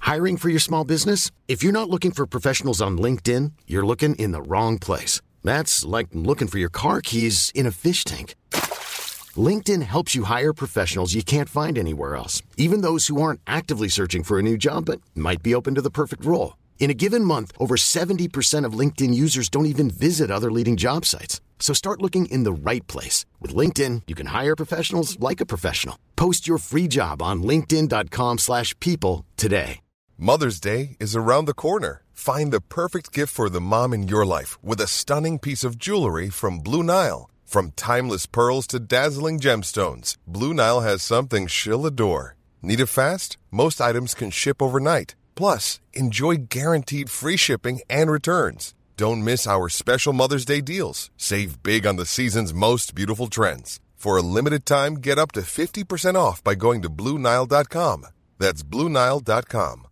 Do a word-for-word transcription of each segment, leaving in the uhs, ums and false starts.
Hiring for your small business? If you're not looking for professionals on LinkedIn, you're looking in the wrong place. That's like looking for your car keys in a fish tank. LinkedIn helps you hire professionals you can't find anywhere else, even those who aren't actively searching for a new job but might be open to the perfect role. In a given month, over seventy percent of LinkedIn users don't even visit other leading job sites. So start looking in the right place. With LinkedIn, you can hire professionals like a professional. Post your free job on linkedin.com slash people today. Mother's Day is around the corner. Find the perfect gift for the mom in your life with a stunning piece of jewelry from Blue Nile. From timeless pearls to dazzling gemstones, Blue Nile has something she'll adore. Need it fast? Most items can ship overnight. Plus, enjoy guaranteed free shipping and returns. Don't miss our special Mother's Day deals. Save big on the season's most beautiful trends. For a limited time, get up to fifty percent off by going to Blue Nile dot com. That's Blue Nile dot com.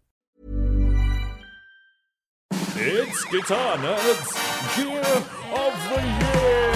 It's Guitar Nerds Gear of the Year!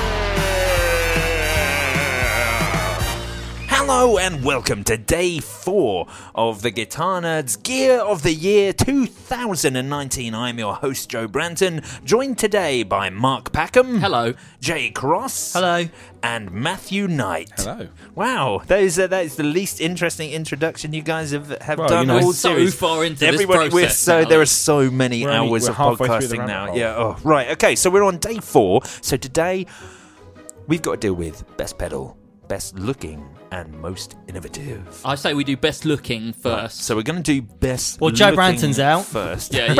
Hello and welcome to day four of the Guitar Nerds Gear of the Year two thousand nineteen. I'm your host, Joe Branton, joined today by Mark Packham. Hello. Jay Cross. Hello. And Matthew Knight. Hello. Wow, that is, uh, that is the least interesting introduction you guys have, have well, done you know, all we're so series. far into Everybody, this we're process so now. There are so many We're only- hours we're of halfway through the podcasting now. rabbit hole. Yeah. Oh, right. Okay. So we're on day four. So today we've got to deal with best pedal, best looking, and most innovative. I say we do best looking first. So we're going to do best. Well, Joe looking Branton's out. first. Yeah,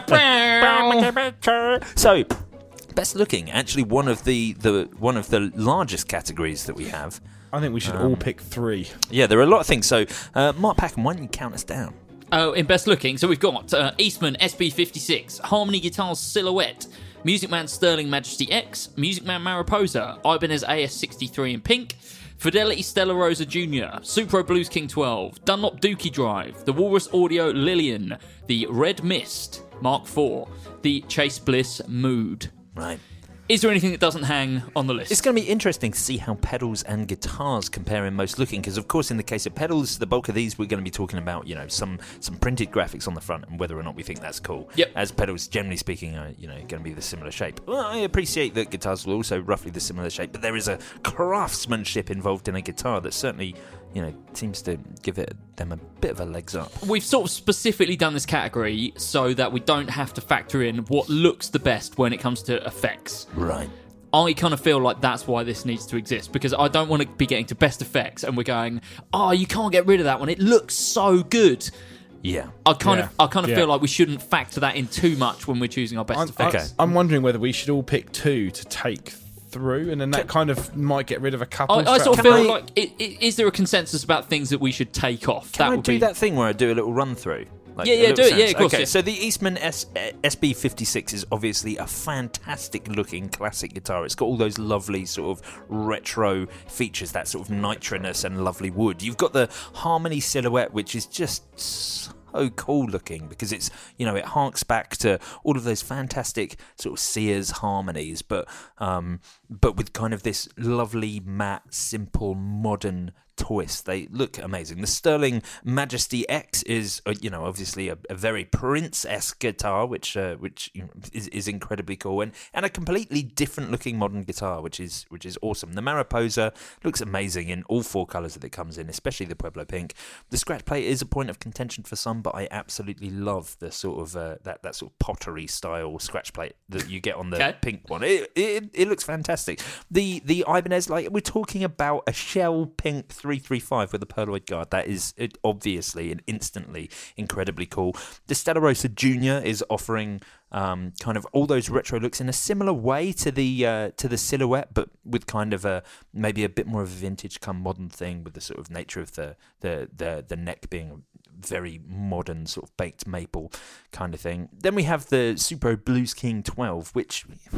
you go. So, best looking, actually one of the, the one of the largest categories that we have. I think we should Um, all pick three. Yeah, there are a lot of things. So, uh, Mark Packham, why don't you count us down? Oh, in best looking, so we've got uh, Eastman S B fifty-six, Harmony Guitars Silhouette, Music Man Sterling Majesty X, Music Man Mariposa, Ibanez A S sixty-three in pink, Fidelity Stella Rosa Junior, Supro Blues King twelve, Dunlop Dookie Drive, the Walrus Audio Lillian, the Red Mist Mark four, the Chase Bliss Mood. Right. Is there anything that doesn't hang on the list? It's going to be interesting to see how pedals and guitars compare in most looking, because of course in the case of pedals, the bulk of these we're going to be talking about, you know, some some printed graphics on the front and whether or not we think that's cool. Yep. As pedals, generally speaking, are, you know, going to be the similar shape. Well, I appreciate that guitars will also roughly the similar shape, but there is a craftsmanship involved in a guitar that certainly, you know, seems to give it them a bit of a legs up. We've sort of specifically done this category so that we don't have to factor in what looks the best when it comes to effects. Right. I kind of feel like that's why this needs to exist, because I don't want to be getting to best effects and we're going, oh, you can't get rid of that one. It looks so good. Yeah. I kind Yeah. of I kind of Yeah. feel like we shouldn't factor that in too much when we're choosing our best I'm, effects. Okay. I'm wondering whether we should all pick two to take through, and then that kind of might get rid of a couple. I, I sort of straight feel away. like, i i is there a consensus about things that we should take off? Can that I would do be... that thing where I do a little run through? Like Yeah, a yeah, little do it, sense? yeah, of course, Okay, yeah. so the Eastman S- S B fifty-six is obviously a fantastic looking classic guitar. It's got all those lovely sort of retro features, that sort of nitroness and lovely wood. You've got the Harmony Silhouette, which is just so cool looking because it's, you know, it harks back to all of those fantastic sort of Sears harmonies, but um, but with kind of this lovely, matte, simple, modern twist. They look amazing. The Sterling Majesty X is, uh, you know, obviously a, a very Prince-esque guitar, which uh, which you know, is, is incredibly cool, and, and a completely different looking modern guitar, which is which is awesome. The Mariposa looks amazing in all four colours that it comes in, especially the Pueblo Pink. The scratch plate is a point of contention for some, but I absolutely love the sort of uh, that that sort of pottery style scratch plate that you get on the Okay. pink one. It, it it looks fantastic. The the Ibanez, like we're talking about a shell pink three thirty-five with a pearloid guard. That is it, obviously and instantly incredibly cool. The Stella Rosa Junior is offering um, kind of all those retro looks in a similar way to the uh, to the Silhouette, but with kind of a maybe a bit more of a vintage come modern thing, with the sort of nature of the the the, the neck being very modern, sort of baked maple kind of thing. Then we have the Supro Blues King twelve, which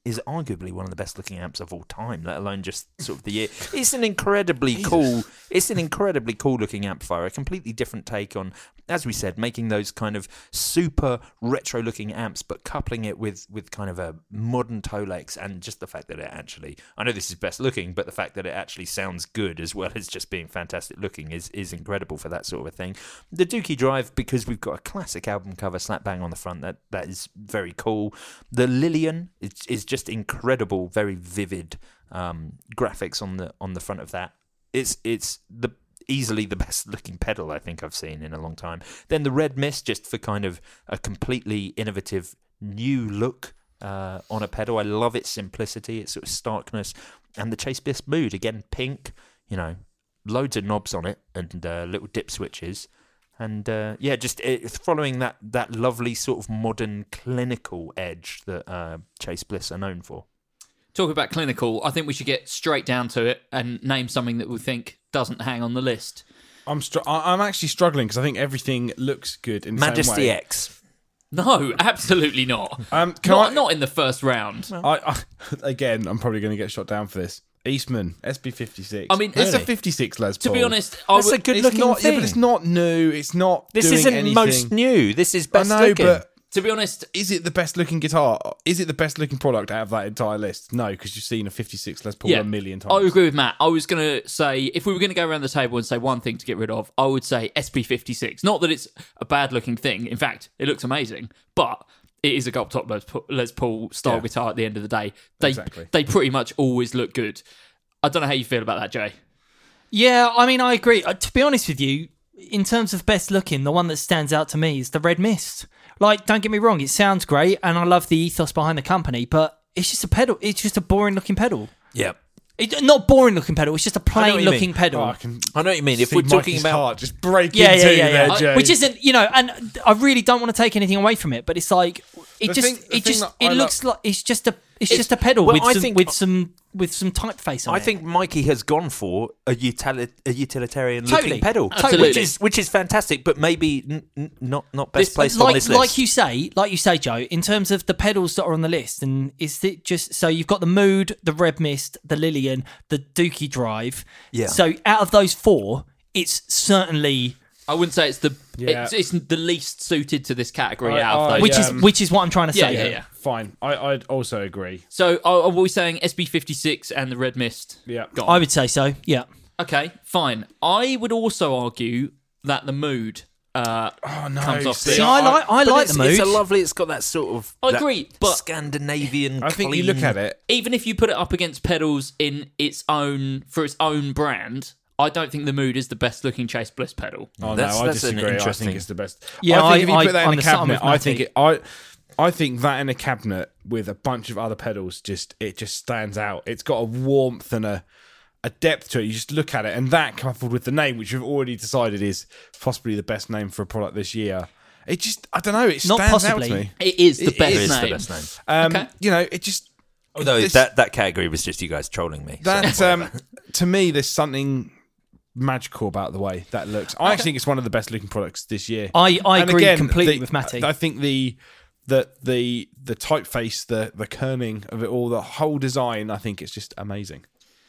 is arguably one of the best looking amps of all time, let alone just sort of the year. It's an incredibly cool, it's an incredibly cool looking amplifier, a completely different take on, as we said, making those kind of super retro looking amps, but coupling it with, with kind of a modern Tolex, and just the fact that it actually, I know this is best looking, but the fact that it actually sounds good as well as just being fantastic looking is, is incredible for that sort of a thing. The Dookie Drive, because we've got a classic album cover slap bang on the front, that, that is very cool. The Lillian is, is just incredible, very vivid um, graphics on the on the front of that. It's it's the easily the best looking pedal I think I've seen in a long time. Then the Red Mist, just for kind of a completely innovative new look uh, on a pedal. I love its simplicity, its sort of starkness, and the Chase Bliss Mood, again pink, you know, loads of knobs on it and uh, little dip switches. And uh, yeah, just it, following that, that lovely sort of modern clinical edge that uh, Chase Bliss are known for. Talking about clinical, I think we should get straight down to it and name something that we think doesn't hang on the list. I'm str- I'm actually struggling because I think everything looks good in the Majesty same way. X. No, absolutely not. Um, can not, I, not in the first round. I, I, again, I'm probably going to get shot down for this. Eastman S B fifty-six. I mean, it's a really? fifty-six Les Paul. To be honest, I That's would, a good it's looking not, thing. Yeah, but it's not new. It's not. This doing isn't anything. most new. This is best I know, looking. but to be honest, is it the best looking guitar? Is it the best looking product out of that entire list? No, because you've seen a fifty-six Les Paul yeah, a million times. I agree with Matt. I was going to say, if we were going to go around the table and say one thing to get rid of, I would say S B fifty-six. Not that it's a bad looking thing. In fact, it looks amazing, but it is a Gulp Top Les Paul, Les Paul style Yeah. guitar at the end of the day. They, Exactly. they pretty much always look good. I don't know how you feel about that, Jay. Yeah, I mean, I agree. Uh, to be honest with you, in terms of best looking, the one that stands out to me is the Red Mist. Like, don't get me wrong, it sounds great, and I love the ethos behind the company, but it's just a pedal. It's just a boring looking pedal. yeah. It, not boring looking pedal. It's just a I know what plain you looking mean. pedal. Oh, I can I know what you mean. If see we're talking Mikey's about heart just break yeah, into yeah, yeah, there, yeah. Jay. Which isn't, you know, and I really don't want to take anything away from it, but it's like it The just, thing- the it thing just, that it I looks like it's just a, it's, It's- just a pedal well, with I some, think- with some, with some typeface on I it. think Mikey has gone for a, utili- a utilitarian Totally. looking pedal, Absolutely. which is which is fantastic, but maybe n- n- not not best This- placed like, on this list. like you say, like you say, Joe. In terms of the pedals that are on the list, and is it just so you've got the Mood, the Red Mist, the Lillian, the Dookie Drive. Yeah. So out of those four, it's certainly I wouldn't say it's the Yeah. it's, it's the least suited to this category I- out of I- those. which Yeah. is which is what I'm trying to Yeah, say. yeah, here. yeah. fine. I, I'd also agree. So are, are we saying S B fifty-six and the Red Mist? Yeah. Gone. I would say so. Yeah. Okay, fine. I would also argue that the Mood uh, Oh no! comes off see, the- See, I like I But like it's, the Mood. it's a lovely. It's got that sort of. I that agree, but- Scandinavian. I think you clean- look at it. even if you put it up against pedals in its own for its own brand, I don't think the Mood is the best looking Chase Bliss pedal. Oh That's- no, I that's an disagree. I interesting- think it's the best. Yeah, I think I- if you I- put that in I'm a the same cabinet, with I think Matty. it. I I think that in a cabinet with a bunch of other pedals, just it just stands out. It's got a warmth and a a depth to it. You just look at it, and that coupled with the name, which we've already decided is possibly the best name for a product this year. It just, I don't know. It Not stands possibly. out to me. It is the It best It is name. the best name. Um, Okay. You know, it just. Although this- that, that category was just you guys trolling me. so That whatever. um, to me, there's something magical about the way that looks. I actually think it's one of the best looking products this year. I, I And agree again, completely the- with Matty. I think the the the the typeface, the the kerning of it all, the whole design. I think it's just amazing.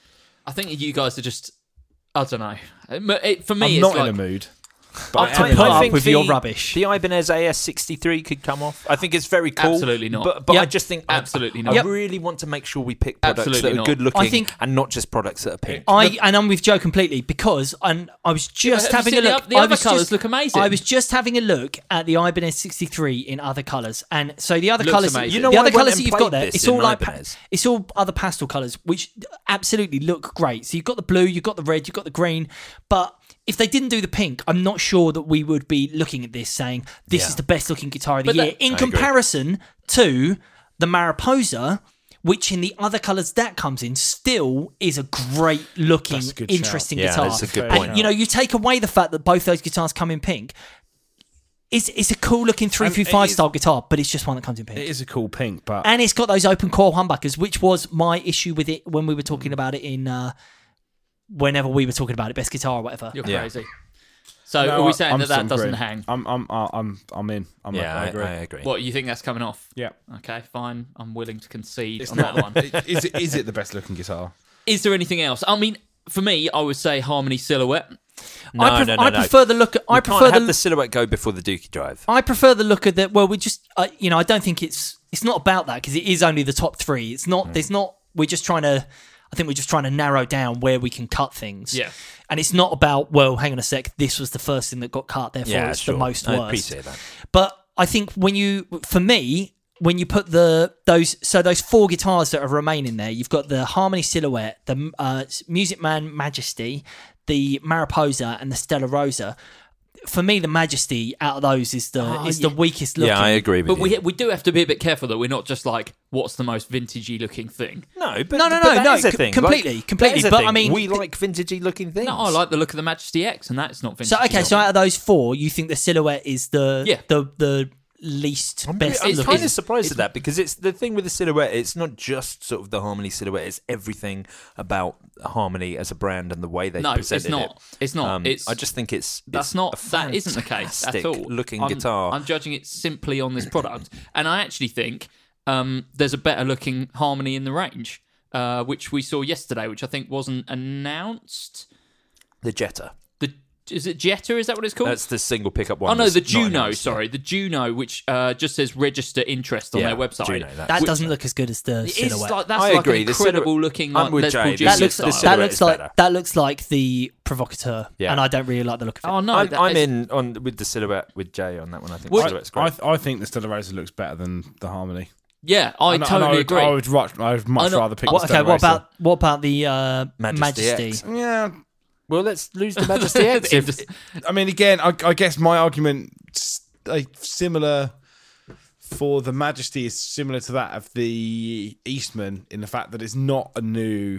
I think you guys are just. I don't know. It- it- for me, I'm it's not like, in a mood. I- to I- put I up think with the, your rubbish. The Ibanez A S sixty-three could come off. I think it's very cool. Absolutely not. But, but Yep. I just think I- Absolutely I, not. I Yep. really want to make sure we pick products Absolutely that are not. good looking I think- and not just products that are pink. I and I'm with Joe completely because and I was just have you having a seen the look. oth- the I other was colours just- look amazing. I was just having a look at the Ibanez sixty-three in other colours, and so the other Looks colours, amazing. You know the I other went colours and that you've got played there, this it's in all like pa- Ibanez. it's all other pastel colours, which absolutely look great. So you've got the blue, you've got the red, you've got the green, but if they didn't do the pink, I'm not sure that we would be looking at this saying this Yeah. is the best looking guitar of the But year that- in I agree. comparison to the Mariposa, which in the other colours that comes in still is a great looking, That's a good shout. interesting Yeah, guitar. that's a good and point. you know, you take away the fact that both those guitars come in pink. It's it's a cool looking three And through it five is- style guitar, but it's just one that comes in pink. It is a cool pink, but And it's got those open coil humbuckers, which was my issue with it when we were talking about it in uh, whenever we were talking about it, best guitar or whatever. You're Yeah. crazy. So No, are we I- saying I'm that that still doesn't agreeing. hang? I'm, I'm, I'm, I'm in. I'm Yeah, I, I, agree. I agree. What, you think that's coming off? Yeah. Okay, fine. I'm willing to concede It's on not. that one. is it? Is it the best looking guitar? Is there anything else? I mean, for me, I would say Harmony Silhouette. No, I, pref- no, no, I no. prefer the look. At, You I can't prefer have the, the silhouette go before the Dookie Drive. I prefer the look of that. Well, we just, uh, you know, I don't think it's it's not about that because it is only the top three. It's not. There's not. We're just trying to. I think we're just trying to narrow down where we can cut things. Yeah. And it's not about, well, hang on a sec, this was the first thing that got cut, therefore Yeah, it's sure. the most I worst. appreciate that. But I think when you, for me, when you put the those so those four guitars that are remaining there, you've got the Harmony Silhouette, the uh, Music Man Majesty, the Mariposa, and the Stella Rosa. For me, the Majesty out of those is the Oh, is yeah. the weakest looking. Yeah, I agree with But you. we we do have to be a bit careful that we're not just like, what's the most vintagey looking thing? No, but No, no, but no, that no, is a c- thing. completely, Like, completely, that is a but thing. I mean- we like vintagey looking things. No, I like the look of the Majesty X, and that's not vintage. So okay, so out of those four, you think the Silhouette is the Yeah. the the least I'm, best I'm looking? kind of surprised at that because it's the thing with the silhouette. It's not just sort of the Harmony silhouette. It's everything about Harmony as a brand and the way they No, presented it's not. it. It's not. Um, It's I just think it's that's it's not a that isn't the case at fantastic all. Looking I'm, guitar. I'm judging it simply on this product, and I actually think um, there's a better looking Harmony in the range, uh, which we saw yesterday, which I think wasn't announced. the Jetta. The is it Jetta? Is that what it's called? That's the single pickup one. Oh no, that's the not Juno. announced yet. Sorry, the Juno, which uh, just says register interest on Yeah, their website. Juno, that's- that Which- doesn't look as good as the It's Silhouette. like that's I like agree, an the incredible silhouette- looking I'm like with Les Jay, Paul this Junior that is- looks the style. that silhouette looks is like better. that looks like the Provocateur, Yeah. and I don't really like the look of it. Oh no, I'm, that I'm is- in on with the silhouette with Jay on that one. I think Would- the silhouette's I, great. th- I think the Stella Rosa looks better than the Harmony. Yeah, I And- and totally would, agree. I would, much, I would much I know- rather pick What, the okay, Stella what Rosa. about what about the uh, Majesty Majesty? X. Yeah, Well, let's lose the Majesty X. It if- just- I mean, again, I, I guess my argument, s- like similar for the Majesty, is similar to that of the Eastman in the fact that it's not a new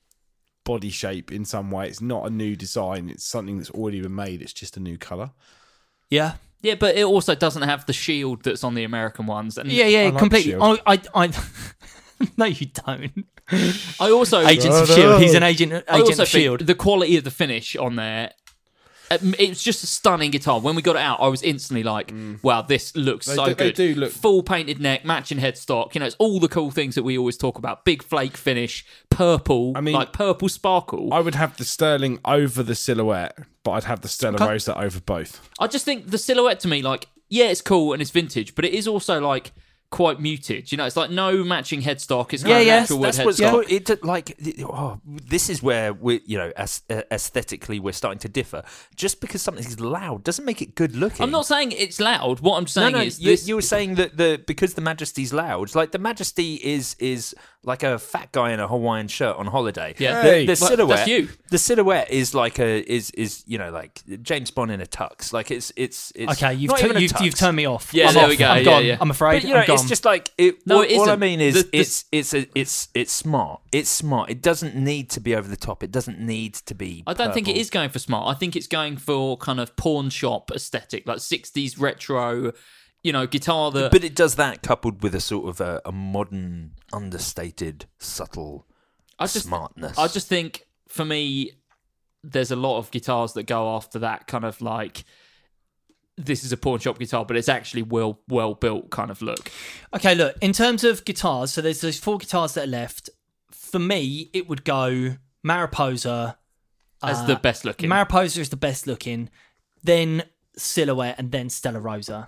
body shape in some way. It's not a new design. It's something that's already been made. It's just a new color. Yeah, Yeah, but it also doesn't have the shield that's on the American ones. And yeah, yeah, like completely. Shield. I, I, I no, you don't. I also Agents of Shield. He's an agent. I Agent also of think Shield. the quality of the finish on there. um, It's just a stunning guitar. When we got it out, I was instantly like, "Wow, this looks They so do- they good." do look- Full painted neck, matching headstock. You know, it's all the cool things that we always talk about. Big flake finish, purple. I mean- like purple sparkle. I would have the Sterling over the Silhouette, but I'd have the Stella Okay. Rosa over both. I just think the silhouette to me, like, yeah, it's cool and it's vintage, but it is also like quite muted. You know, it's like no matching headstock. It's Yeah, no yeah. natural wood That's what's headstock. cool. It like oh, this is where we, you know, as, uh, aesthetically we're starting to differ. Just because something is loud doesn't make it good looking. I'm not saying it's loud. What I'm No, saying no, is you, this. you were saying that the because the Majesty's loud. Like the Majesty is is like a fat guy in a Hawaiian shirt on holiday. Yeah. the, Hey. the Well, silhouette. that's you. The silhouette is like a is is you know like James Bond in a tux. Like it's it's it's Okay, you've not tu- even a you've, tknow, you've turned me off. Yeah, I'm there off. we go. I'm Yeah, gone. yeah. I'm afraid. But you know, I'm gone. it's just like it. No, all, it all I isn't. mean is The- the- it's it's a, it's it's smart. It's smart. It doesn't need to be over the top. It doesn't need to be. I don't think it purple. is going for smart. I think it's going for kind of pawn shop aesthetic, like sixties retro, you know, guitar that. But it does that coupled with a sort of a, a modern, understated, subtle I just, smartness. I just think for me, there's a lot of guitars that go after that kind of like. This is a pawn shop guitar, but it's actually well well built kind of look. Okay, look, in terms of guitars, so there's those four guitars that are left. For me, it would go Mariposa. As uh, the best looking. Mariposa is the best looking, then Silhouette, and then Stella Rosa.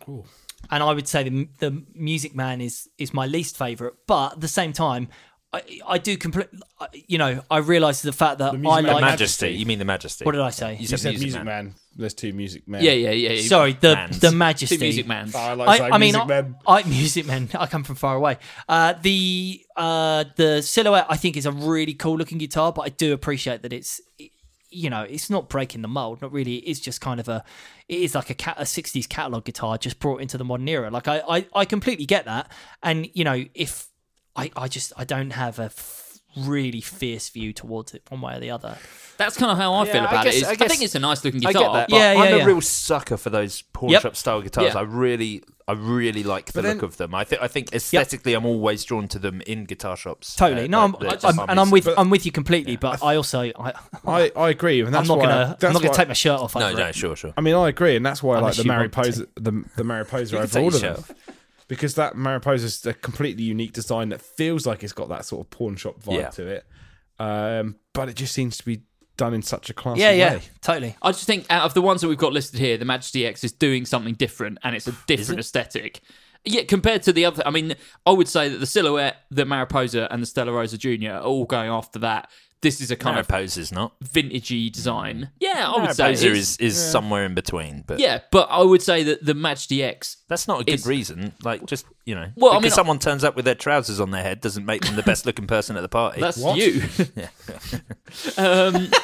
And I would say the, the Music Man is, is my least favourite, but at the same time, I, I do complete. You know, I realise the fact that The I Music Man like. Majesty. You mean the Majesty? What did I say? You You said, said Music, Music Man. Man. There's two Music Men. yeah, yeah, yeah. yeah. Sorry, the Mans. the Two Majesty. Music Man. I, like I, saying I mean, Music I, Men. I Music Man. I come from far away. Uh, the uh, the Silhouette, I think, is a really cool looking guitar, but I do appreciate that it's, you know, it's not breaking the mold. Not really. It's just kind of a, it is like a cat, a sixties catalog guitar just brought into the modern era. Like I, I, I completely get that, and you know, if I, I just, I don't have a. F- really fierce view towards it, one way or the other. That's kind of how I Yeah, feel I about guess- it. Is, I I, guess- think it's a nice looking I guitar. get that, but Yeah, yeah, I'm yeah. a real sucker for those pawn Yep. shop style guitars. Yeah. I really, I really like the But then- look of them. I think, I think aesthetically, I'm always drawn to them in guitar shops. Totally. Uh, no, I'm, like the- I'm, the I'm- and I'm Harmonies. with But- I'm with you completely. But I also I, I, I agree, and I'm that's not why gonna that's I'm not gonna why- take my shirt off. No, over no, it. sure, sure. I mean, I agree, and that's why I like Unless the you want Mariposa, the the Mariposa You can over take all your of shirt them, off. because that Mariposa is a completely unique design that feels like it's got that sort of pawn shop vibe Yeah. to it, um, but it just seems to be done in such a classy Yeah, yeah, way. totally. I just think out of the ones that we've got listed here, the Majesty X is doing something different, and it's a different aesthetic. Yeah, compared to the other, I mean, I would say that the Silhouette, the Mariposa, and the Stella Rosa Junior are all going after that. This is a kind Mariposa's not. of vintagey design. Yeah, I would say Mariposa it's- is, is somewhere in between, but Yeah, but I would say that the Majesty X. that's not a good It's- reason. Like, just, you know, Well, I because mean, someone turns up with their trousers on their head doesn't make them the best looking person at the party. That's What? you. um,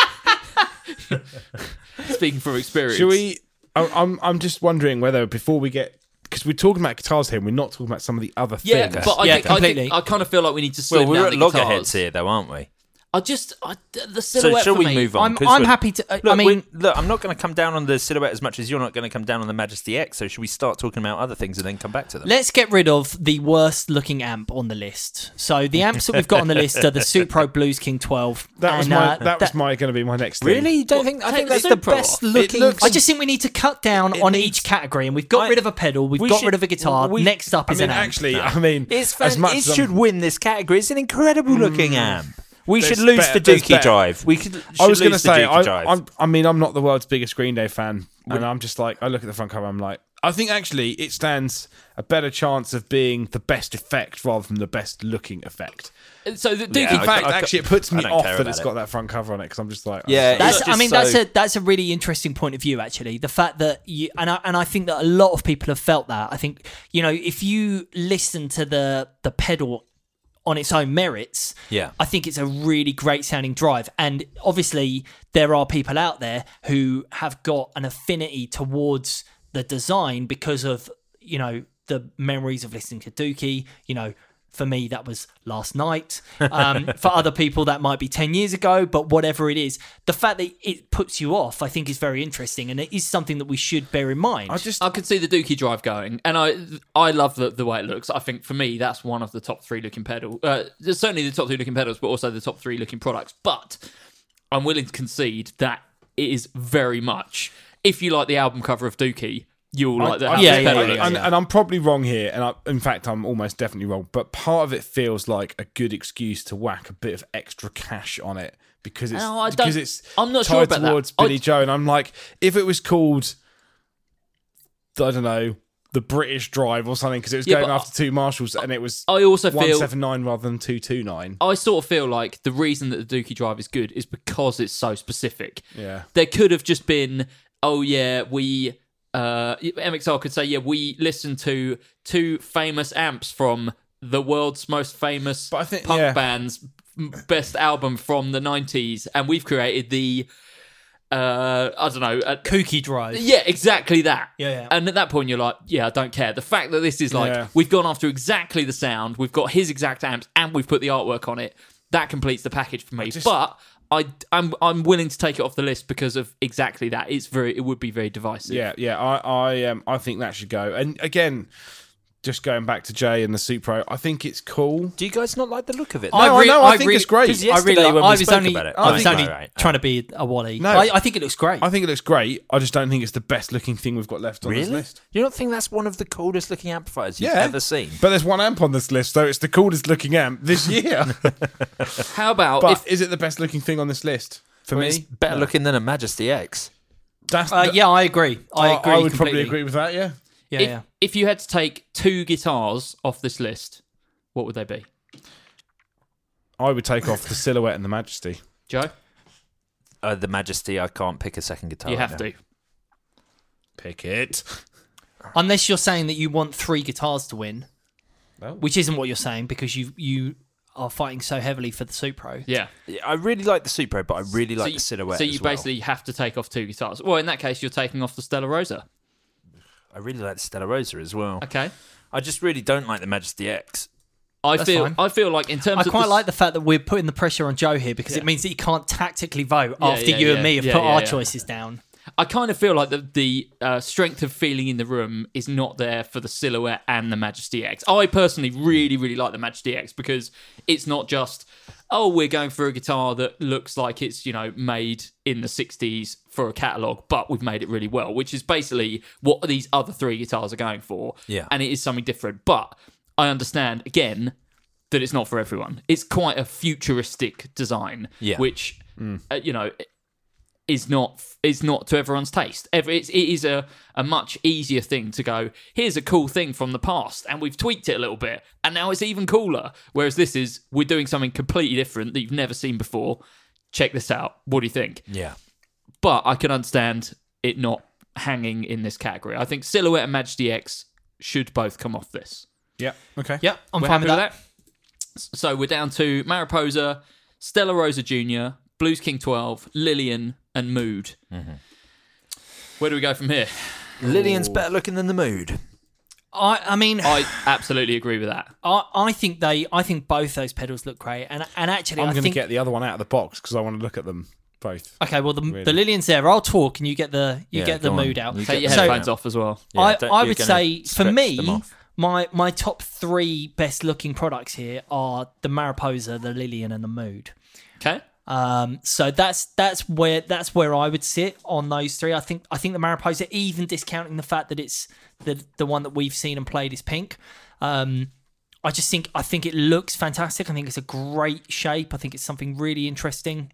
speaking from experience. Should we? I- I'm I'm just wondering whether before we get, because we're talking about guitars here, and we're not talking about some of the other Yeah, things. but I, Yeah, think, I, completely. think, I kind of feel like we need to slim well, we're down at the loggerheads guitars. here, though, aren't we? I just I, the So Silhouette shall for we me, move on? I'm 'Cause I'm we're- happy to. I- Look, I mean, we- look, I'm not going to come down on the Silhouette as much as you're not going to come down on the Majesty X. So should we start talking about other things and then come back to them? let's get rid of the worst looking amp on the list. So the amps that we've got on the list are the Supro Blues King twelve. that was and, my uh, that was my going to be my next thing. Really? You don't Well, think? I take think the that's the Supro best off. looking. It looks- I just think we need to cut down It on needs- each category, and we've got I- rid of a pedal, we've we got should- rid of a guitar. we- Next up I is mean, an amp. actually, I mean, It's as fan- much it as I'm- should win this category. It's an incredible looking amp. We There's should lose better- the there's Dookie better. Drive. We could. I was going going to to say, I, Drive. I'm, I mean, I'm not the world's biggest Green Day fan, and I'm just like, I look at the front cover, I'm like, I think actually it stands a better chance of being the best effect rather than the best looking effect. So the Dookie, Yeah, In I- fact, I- actually, it puts I me don't off care that about it's it. got that front cover on it because I'm just like, Yeah, I'm That's, It's I just mean, that's so- a that's a really interesting point of view. Actually, the fact that you and I and I think that a lot of people have felt that. I think you know if you listen to the the pedal on its own merits, Yeah. I think it's a really great sounding drive. And obviously, there are people out there who have got an affinity towards the design because of you know the memories of listening to Dookie. You know. For me, that was last night. Um, for other people, that might be ten years ago, but whatever it is, the fact that it puts you off, I think, is very interesting. And it is something that we should bear in mind. I just, I could see the Dookie Drive going, and I I love the, the way it looks. I think for me, that's one of the top three looking pedal. Uh, certainly the top three looking pedals, but also the top three looking products. But I'm willing to concede that it is very much. If you like the album cover of Dookie, you'll like the I- how yeah, this yeah, pedal yeah, looks. yeah. and, and I'm probably wrong here, and I, in fact, I'm almost definitely wrong. But part of it feels like a good excuse to whack a bit of extra cash on it because it's No, I don't- because it's I'm not tied sure about that. towards I- Billy Joe, and I'm like, if it was called, I don't know, the British Drive or something, because it was Yeah, going but after two Marshalls, and it was I also one feel seven nine rather than two two nine. I sort of feel like the reason that the Dookie Drive is good is because it's so specific. Yeah. There could have just been, oh yeah, we uh M X R could say, yeah, we listened to two famous amps from the world's most famous But I think- punk yeah. band's best album from the nineties, and we've created the uh I don't know, uh, Kooky Drive. yeah, exactly that. Yeah, yeah. And at that point, you're like, yeah, I don't care. The fact that this is like, Yeah. we've gone after exactly the sound, we've got his exact amps, and we've put the artwork on it, that completes the package for me. just- But I, I'm, I'm willing to take it off the list because of exactly that. It's very, it would be very divisive. Yeah, yeah, I, I, um, I think that should go. And again, just going back to Jay and the Supro, I think it's cool. Do you guys not like the look of it? I- re- no, I think it's great. 'Cause I yesterday really, when I we was spoke only, about it, I I was think- only right, right. trying to be a Wally. No. I, I think it looks great. I think it looks great. I just don't think it's the best looking thing we've got left on this Really? list. You don't think that's one of the coolest looking amplifiers you've Yeah. ever seen? But there's one amp on this list, so it's the coolest looking amp this year. How about but if is it the best looking thing on this list? For Well, it's me, better looking than a Majesty X. that's uh, yeah, I agree. I I, agree. I would completely. probably agree with that. Yeah, Yeah, if, yeah. if you had to take two guitars off this list, what would they be? I would take off the Silhouette and the Majesty. Joe, Uh, the Majesty, I can't pick a second guitar. you right have now. to. Pick it. Unless you're saying that you want three guitars to win, No. which isn't what you're saying because you you are fighting so heavily for the Supro. Yeah. Yeah, I really like the Supro, but I really like you, the Silhouette. so you as well. basically have to take off two guitars. Well, in that case, you're taking off the Stella Rosa. I really like the Stella Rosa as well. Okay. I just really don't like the Majesty X. I That's feel fine. I feel like in terms I of quite the, like the fact that we're putting the pressure on Joe here because Yeah. it means that he can't tactically vote Yeah, after yeah, you yeah. and me have Yeah, put yeah, our yeah. choices down. I kind of feel like the, the uh, strength of feeling in the room is not there for the Silhouette and the Majesty X. I personally really, really like the Majesty X because it's not just, oh, we're going for a guitar that looks like it's, you know, made in the sixties for a catalogue, but we've made it really well, which is basically what these other three guitars are going for. Yeah. And it is something different. But I understand, again, that it's not for everyone. It's quite a futuristic design, Yeah. which, uh, you know... is not is not to everyone's taste. Every, it's, it is a, a much easier thing to go, here's a cool thing from the past, and we've tweaked it a little bit, and now it's even cooler. Whereas this is, we're doing something completely different that you've never seen before. Check this out. What do you think? Yeah. But I can understand it not hanging in this category. I think Silhouette and Majesty X should both come off this. Yeah. Okay. Yep, I'm We're fine happy with that. So we're down to Mariposa, Stella Rosa Junior, Blues King twelve, Lillian, and Mood. Mm-hmm. Where do we go from here? Lillian's better looking than the Mood. I, I mean, I absolutely agree with that. I, I think they, I think both those pedals look great, and and actually, I'm I going to think get the other one out of the box because I want to look at them both. okay. Well, the Really. the Lillian's there. I'll talk, and you get the you Yeah, get the go on. mood out. You Take get your the So- headphones off as well. Yeah, I, don't- I you're would gonna say for stretch me, them off. my my top three best looking products here are the Mariposa, the Lillian, and the Mood. Okay. Um, so that's that's where that's where I would sit on those three. I think I think the Mariposa, even discounting the fact that it's the the one that we've seen and played is pink. Um, I just think I think it looks fantastic. I think it's a great shape. I think it's something really interesting.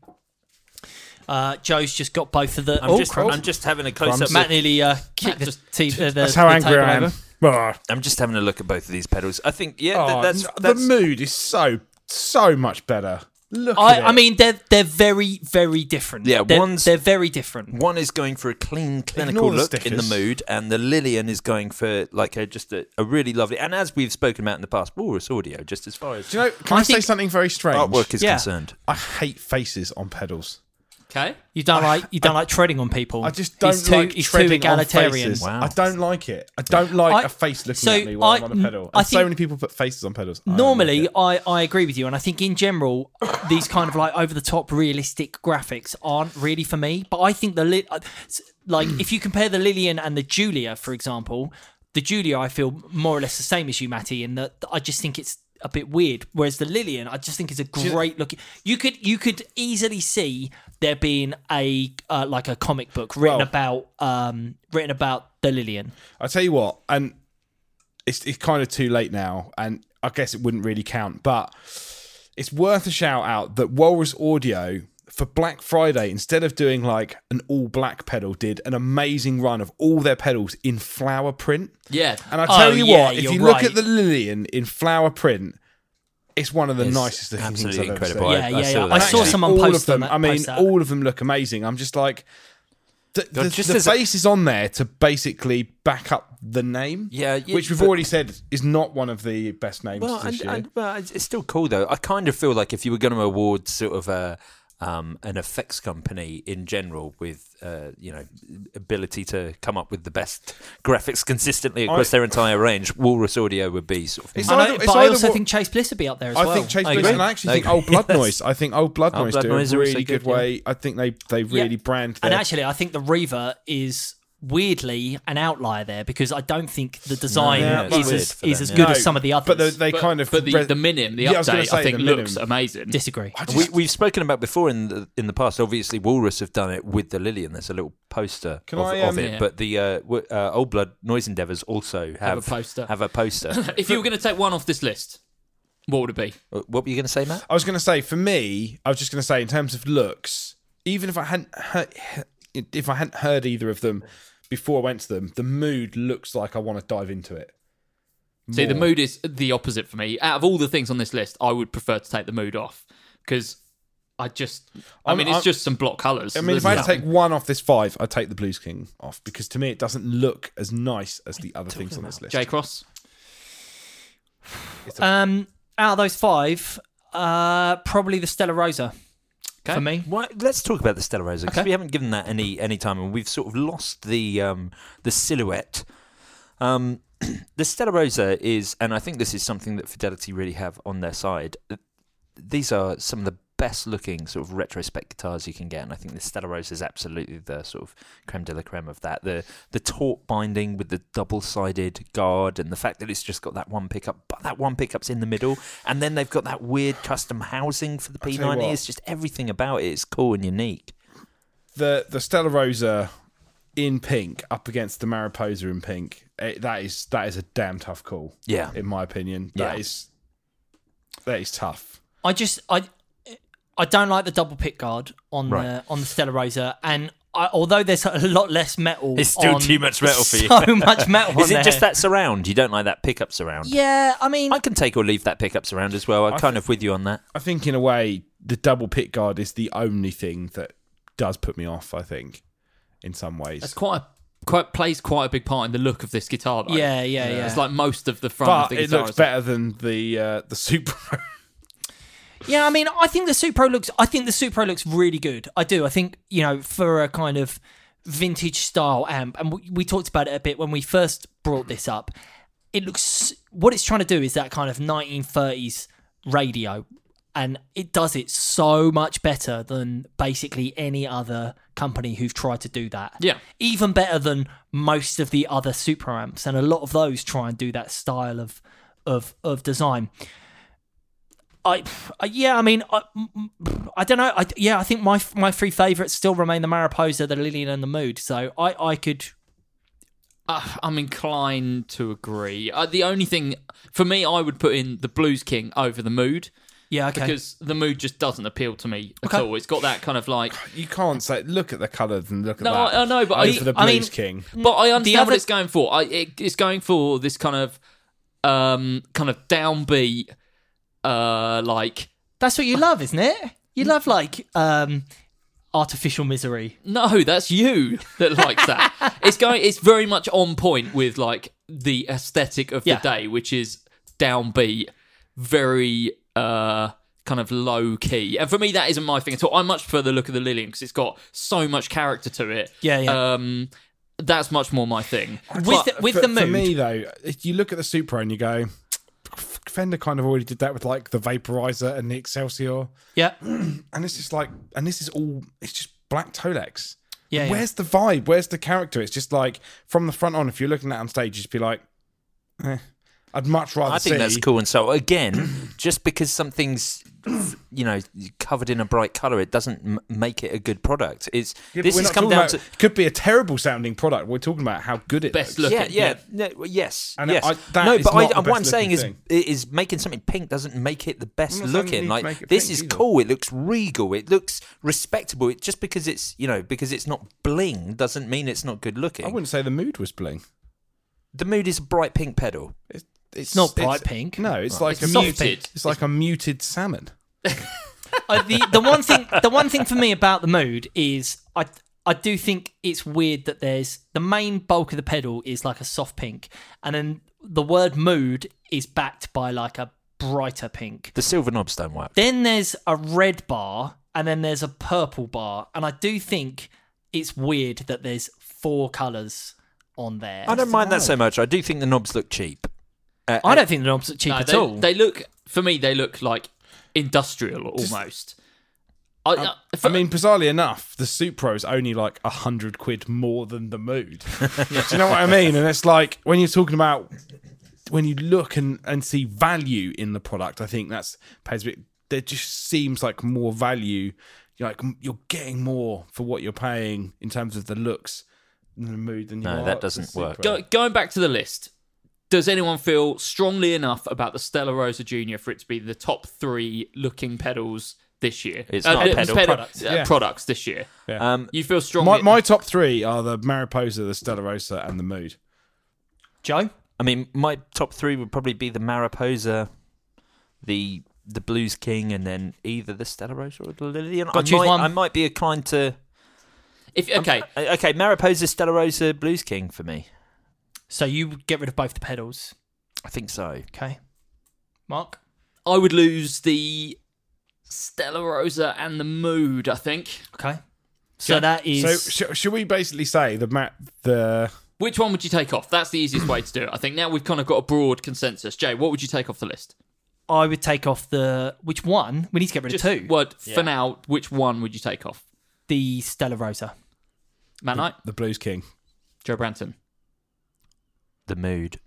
Uh, Joe's just got both of the. I'm oh, just crumbs. I'm just having a close up. Matt nearly uh, kicked the, just- te- uh, the, That's how the angry table I am. over. Oh, I'm just having a look at both of these pedals. I think yeah, th- oh, that's n- that's the mood is so so much better. Look I, at it. I mean, they're they're very very different. Yeah, they're, one's- they're very different. one is going for a clean, clinical Ignore the look in the stickers. Mood, and the Lillian is going for like a just a, a really lovely. And as we've spoken about in the past, Walrus Audio, just as far as Do you know? Can I, I say think- something very strange? artwork is Yeah. concerned. I hate faces on pedals. Okay. You don't like you don't like treading on people. I just don't he's too, like he's too treading on egalitarian. faces. Wow. I don't like it. I don't like I- a face looking so at me while I, I- am on a pedal. I And so think- many people put faces on pedals. I don't Normally, like it. I, I agree with you, and I think in general, these kind of like over the top realistic graphics aren't really for me. But I think the Li- uh, s- like if you compare the Lillian and the Julia, for example, the Julia I feel more or less the same as you, Matty, in that I just think it's a bit weird. Whereas the Lillian, I just think is a great looking. You could you could easily see there being a uh, like a comic book written Well- about um written about the Lillian. I tell you what, and it's it's kind of too late now, and I guess it wouldn't really count, but it's worth a shout out that Walrus Audio for Black Friday, instead of doing like an all black pedal, did an amazing run of all their pedals in flower print. Yeah. And I tell Oh, you yeah, what, if you're you look right. at the Lillian in flower print, it's one of the It's nicest looking things absolutely I've ever incredible. seen. I- Yeah, I yeah, saw yeah. that. I And saw actually, someone all post of them. on that- I mean, post that. all of them look amazing. I'm just like, the, the, God, just the as a- face is on there to basically back up the name. Yeah, yeah, which we've but- already said is not one of the best names Well, this and, year. and, well, it's it's still cool though. I kind of feel like if you were going to award sort of a um, an effects company in general with uh, you know ability to come up with the best graphics consistently across I- their entire range, Walrus Audio would be sort of. It's I know, either- it's but I either also what- think Chase Bliss would be up there as I well. think Chase I Bliss, agree. and I actually I think agree. Old Blood Yes. Noise. I think Old Blood Old Noise Blood do Noise a are also really good good, yeah. way. I think they they really brand their. And actually, I think the Reaver is weirdly an outlier there because I don't think the design yeah, it's is weird as, for is them, as yeah. good No, as some of the others. but they, they But, kind of. but the, re- the Minim, the Yeah, I was gonna update, I, say think the looks Minim. amazing. Disagree. I We, just- we've spoken about before in the in the past. Obviously, Walrus have done it with the Lillian. There's a little poster Can of, I, of um, it, Yeah. but the uh, w- uh, Old Blood Noise Endeavours also have, Have a poster. Have a poster. If you were going to take one off this list, what would it be? What were you going to say, Matt? I was going to say, for me, I was just going to say, in terms of looks, even if I hadn't heard, if I hadn't heard either of them before I went to them, the mood looks like I want to dive into it. See, the more. mood is the opposite for me. Out of all the things on this list, I would prefer to take the mood off because I just, I I'm- mean, it's I'm- just some block colours. I mean, if There's I had to nothing- take one off this five, I'd take the Blues King off because to me it doesn't look as nice as the other things on this list. J Cross, Um, out of those five, uh, probably the Stella Rosa Okay. for me. Why, let's talk about the Stella Rosa because Okay. we haven't given that any any time, and we've sort of lost the um, the silhouette. Um, the Stella Rosa is, and I think this is something that Fidelity really have on their side. These are some of the best looking sort of retro spec guitars you can get, and I think the Stella Rosa is absolutely the sort of creme de la creme of that. The the taut binding with the double sided guard, and the fact that it's just got that one pickup, but that one pickup's in the middle, and then they've got that weird custom housing for the P ninety. It's just everything about it is cool and unique. The the Stella Rosa in pink up against the Mariposa in pink, it, that is that is a damn tough call. Yeah, in my opinion, that yeah. is that is tough. I just I. I don't like the double pick guard on right. the on the Stella Rosa, and I, although there's a lot less metal, it's still on, too much metal for you. So much metal. Is on it there. just that surround? You don't like that pickup surround? Yeah, I mean, I can take or leave that pickup surround as well. I'm I kind th- of with you on that. I think in a way the double pick guard is the only thing that does put me off. I think in some ways, That's quite a, quite plays quite a big part in the look of this guitar. Though. yeah, yeah, yeah. It's like most of the front but of the it guitar. looks is- better than the uh, the Supro. Yeah, I mean, I think the Supro looks. I think the Supro looks really good. I do. I think, you know, for a kind of vintage style amp, and we, we talked about it a bit when we first brought this up. It looks, what it's trying to do is that kind of nineteen thirties radio, and it does it so much better than basically any other company who've tried to do that. Yeah. Even better than most of the other Supro amps, and a lot of those try and do that style of of of design. I, yeah, I mean, I, I don't know. I, yeah, I think my my three favourites still remain the Mariposa, the Lillian, and the Mood. So I, I could. Uh, I'm inclined to agree. Uh, the only thing for me, I would put in the Blues King over the Mood. Yeah, okay. Because the Mood just doesn't appeal to me at Okay. all. It's got that kind of like. You can't say look at the colours and look at No, that. I, I know, but I, over the I Blues mean, King. But I understand other- what it's going for. I, it, it's going for this kind of, um, kind of downbeat, uh, like. That's what you love, isn't it? You love like um, artificial misery. No, that's you that likes that. It's going. It's very much on point with like the aesthetic of the Yeah. day, which is downbeat, very uh, kind of low key. And for me, that isn't my thing at all. I much prefer the look of the Lillian because it's got so much character to it. Yeah, yeah. Um, that's much more my thing. With But the, with for, the for Mood, me though, if you look at the Supro and you go, Fender kind of already did that with like the Vaporizer and the Excelsior, yeah, and it's just like, and this is all, it's just black Tolex. yeah, yeah. Where's the vibe? Where's the character? It's just like from the front on. If you're looking at it on stage, you just be like, eh. I'd much rather. I think see, that's cool. And so again, just because something's, you know, covered in a bright colour, it doesn't m- make it a good product. It's Yeah, but this we're has not come talking down about- to it could be a terrible sounding product. We're talking about how good it Best looks. look. yeah, looking, yeah, yeah. no, yes, And yes. I- that no, is but not I, the what I'm best saying is, looking is making something pink doesn't make it the best I'm not saying you looking. need to Like make it this pink is either. cool. It looks regal. It looks respectable. It, just because it's you know because it's not bling doesn't mean it's not good looking. I wouldn't say the Mood was bling. The Mood is a bright pink pedal. It's, it's not bright pink. No, it's like It's a soft muted. pink. It's like a muted salmon. Uh, the the one thing the one thing for me about the Mood is I I do think it's weird that there's the main bulk of the pedal is like a soft pink, and then the word Mood is backed by like a brighter pink. The silver knobs don't work. Then there's a red bar, and then there's a purple bar, and I do think it's weird that there's four colours on there. I don't mind that so much. I do think the knobs look cheap. Uh, I don't think the knobs are cheap No, at they, all. they look for me. They look like industrial almost. I, uh, I mean, bizarrely enough, the Supro's only like a hundred quid more than the Mood. Do you know what I mean? And it's like when you're talking about when you look and, and see value in the product, I think that's pays a bit. There just seems like more value. You're like you're getting more for what you're paying in terms of the looks and the Mood than you No, are that the doesn't work. Supro. Go, going back to the list, does anyone feel strongly enough about the Stella Rosa Junior for it to be the top three looking pedals this year? It's not a pedal. Products. uh, Yeah. products this year. Um, You feel strongly. My, my top three are the Mariposa, the Stella Rosa, and the Mood. Joe? I mean, my top three would probably be the Mariposa, the the Blues King, and then either the Stella Rosa or the Lillian. I Gotta choose might, one. I might be inclined to. if okay, Uh, Okay, Mariposa, Stella Rosa, Blues King for me. So you get rid of both the pedals. I think so. Okay. Mark? I would lose the Stella Rosa and the Mood. I think. Okay. So Yeah. that is... So sh- should we basically say the ma- the Which one would you take off? That's the easiest way to do it. I think now we've kind of got a broad consensus. Jay, what would you take off the list? I would take off the which one? We need to get rid Just of two. word for now. Which one would you take off? The Stella Rosa. Matt Knight, The Blues King. Joe Branton. The mood.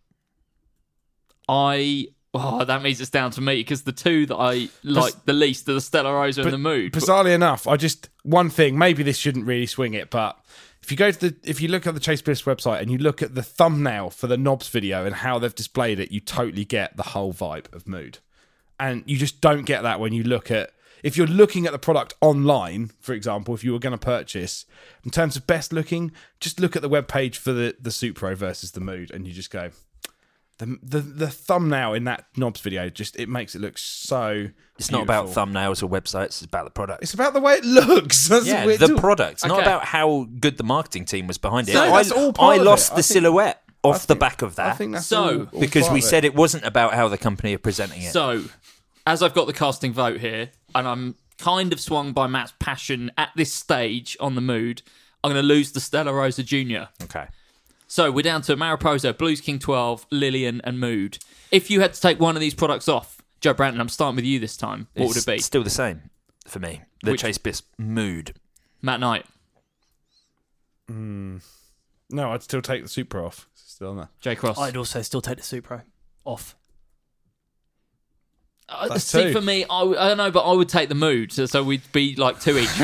I. Oh, that means it's down to me because the two that I like the least are the Stella Rosa and the Mood. Bizarrely enough, I just one thing. Maybe this shouldn't really swing it, but if you go to the if you look at the Chase Bliss website and you look at the thumbnail for the Knobs video and how they've displayed it, you totally get the whole vibe of Mood, and you just don't get that when you look at. If you're looking at the product online, for example, if you were going to purchase, in terms of best looking, just look at the webpage for the, the Supro versus the Mood, and you just go, the, the the thumbnail in that Knobs video, just it makes it look so It's beautiful. not about thumbnails or websites, it's about the product. It's about the way it looks. That's yeah, what the it's all- product, not Okay. about how good the marketing team was behind it. No, I, that's all part I of lost it. the I think- silhouette off I the think- back of I that think that's So- all- all because part we of said it wasn't about how the company are presenting it. So, as I've got the casting vote here, and I'm kind of swung by Matt's passion at this stage on the Mood, I'm going to lose the Stella Rosa Junior Okay. So we're down to Mariposa, Blues King twelve, Lillian, and Mood. If you had to take one of these products off, Joe Branton, I'm starting with you this time. What It's would it be? Still the same for me. The Which- Chase Bliss mood. Matt Knight, No, I'd still take the Supra off. It's still on there. Jay Cross. I'd also still take the Supro off. Uh, That's see, two. for me, I, w- I don't know, but I would take the Mood, so, so we'd be like two each.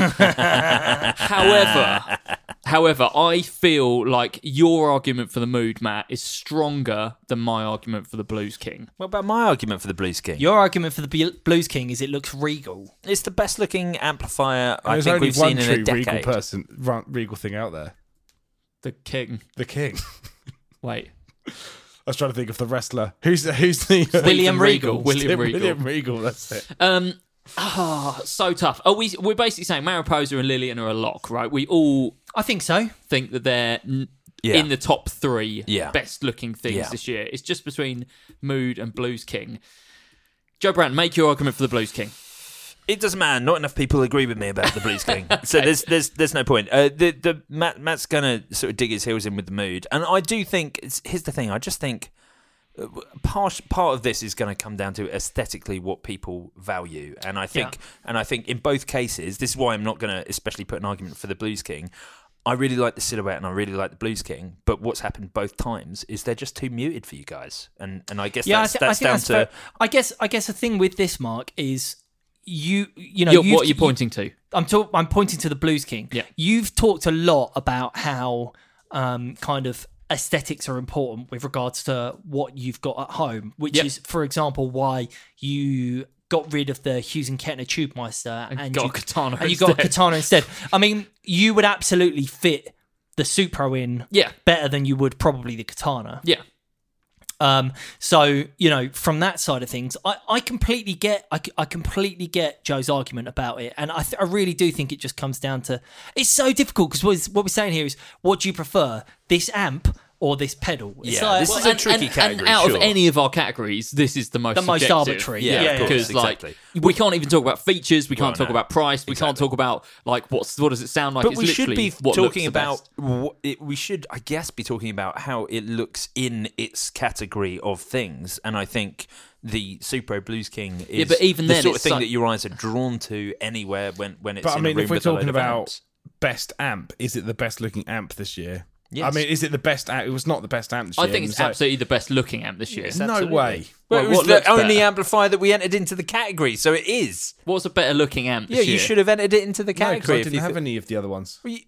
however, however, I feel like your argument for the Mood, Matt, is stronger than my argument for the Blues King. What about my argument for the Blues King? Your argument for the Bl- Blues King is it looks regal. It's the best looking amplifier I There's think only we've one seen in true a decade. regal person, run- regal thing out there. The King. The King. Wait. I was trying to think of the wrestler. Who's the, who's the William Regal. William Regal. William Regal. That's it. Um, ah, so tough. Are we? We're basically saying Mariposa and Lillian are a lock, right? We all I think so. think that they're n- Yeah. in the top three Yeah. best looking things Yeah. this year. It's just between Mood and Blues King. Joe Brandt, make your argument for the Blues King. It doesn't matter. Not enough people agree with me about the Blues King, so there's there's there's no point. Uh, the the Matt Matt's gonna sort of dig his heels in with the mood, and I do think it's, here's the thing. I just think uh, part part of this is going to come down to aesthetically what people value, and I think Yeah. and I think in both cases, this is why I'm not going to especially put an argument for the Blues King. I really like the silhouette and I really like the Blues King, but what's happened both times is they're just too muted for you guys, and and I guess Yeah, that's I, th- I that's think down that's to. fair. I guess I guess the thing with this, Mark, is you you know You're- you've- what are you pointing to? I'm talk, I'm pointing to the Blues King. Yeah. You've talked a lot about how um, kind of aesthetics are important with regards to what you've got at home, which Yep. is, for example, why you got rid of the Hughes and Kettner Tube Meister and, got you, a Katana and you got a instead. Katana instead. I mean, you would absolutely fit the Supro in Yeah. better than you would probably the Katana. Yeah. Um, so you know, from that side of things, I, I completely get, I, I completely get Joe's argument about it, and I, th- I really do think it just comes down to it's so difficult because what, what we're saying here is, what do you prefer, this amp or this pedal? It's Yeah, like, this well, is a and, tricky and, category, and out sure. of any of our categories, this is the most The most subjective. arbitrary. Yeah, Yeah, of course, because like exactly. we can't even talk about features, we can't Well, talk no. about price, we can't Exactly. talk about like what's what does it sound like. But it's we should literally be what talking looks the about. best. What it, we should, I guess, be talking about how it looks in its category of things, and I think the Supro Blues King is Yeah, but even the then, sort of it's thing like- that your eyes are drawn to anywhere when when it's But I in mean, a room if we're with a load talking of about amps. best amp, is it the best looking amp this year? Yes. I mean, is it the best amp? It was not the best amp this I year. think It it's was like- absolutely the best looking amp this year. Yes, No absolutely. way. Well, Well, it was what the looks only better? amplifier that we entered into the category, so it is. What's a better looking amp this Yeah, year? you should have entered it into the No, 'cause category. I if didn't you have thi- any of the other ones. Well, you-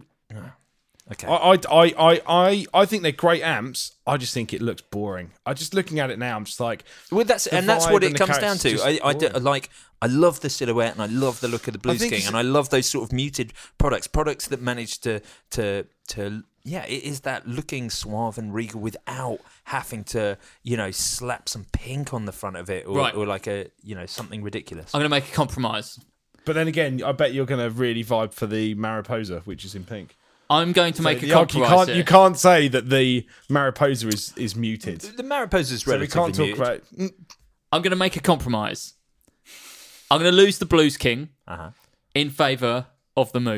Okay. I, I, I, I, I, I think they're great amps. I just think it looks boring. I just looking at it now, I'm just like, Well, that's the and that's vibe what it and the comes down character's to. just I, I, do, boring. like. I love the silhouette and I love the look of the Blues think King, it's- and I love those sort of muted products, products that manage to to to. Yeah, it is that looking suave and regal without having to, you know, slap some pink on the front of it or, Right. or like a, you know, something ridiculous. I'm going to make a compromise. but then again, I bet you're going to really vibe for the Mariposa, which is in pink. I'm going to make So a you, compromise. you can't, here. you can't say that the Mariposa is is muted. The Mariposa's So we relatively can't talk muted. about. Mm, I'm going to make a compromise. I'm going to lose the Blues King Uh-huh. in favour of the Mood.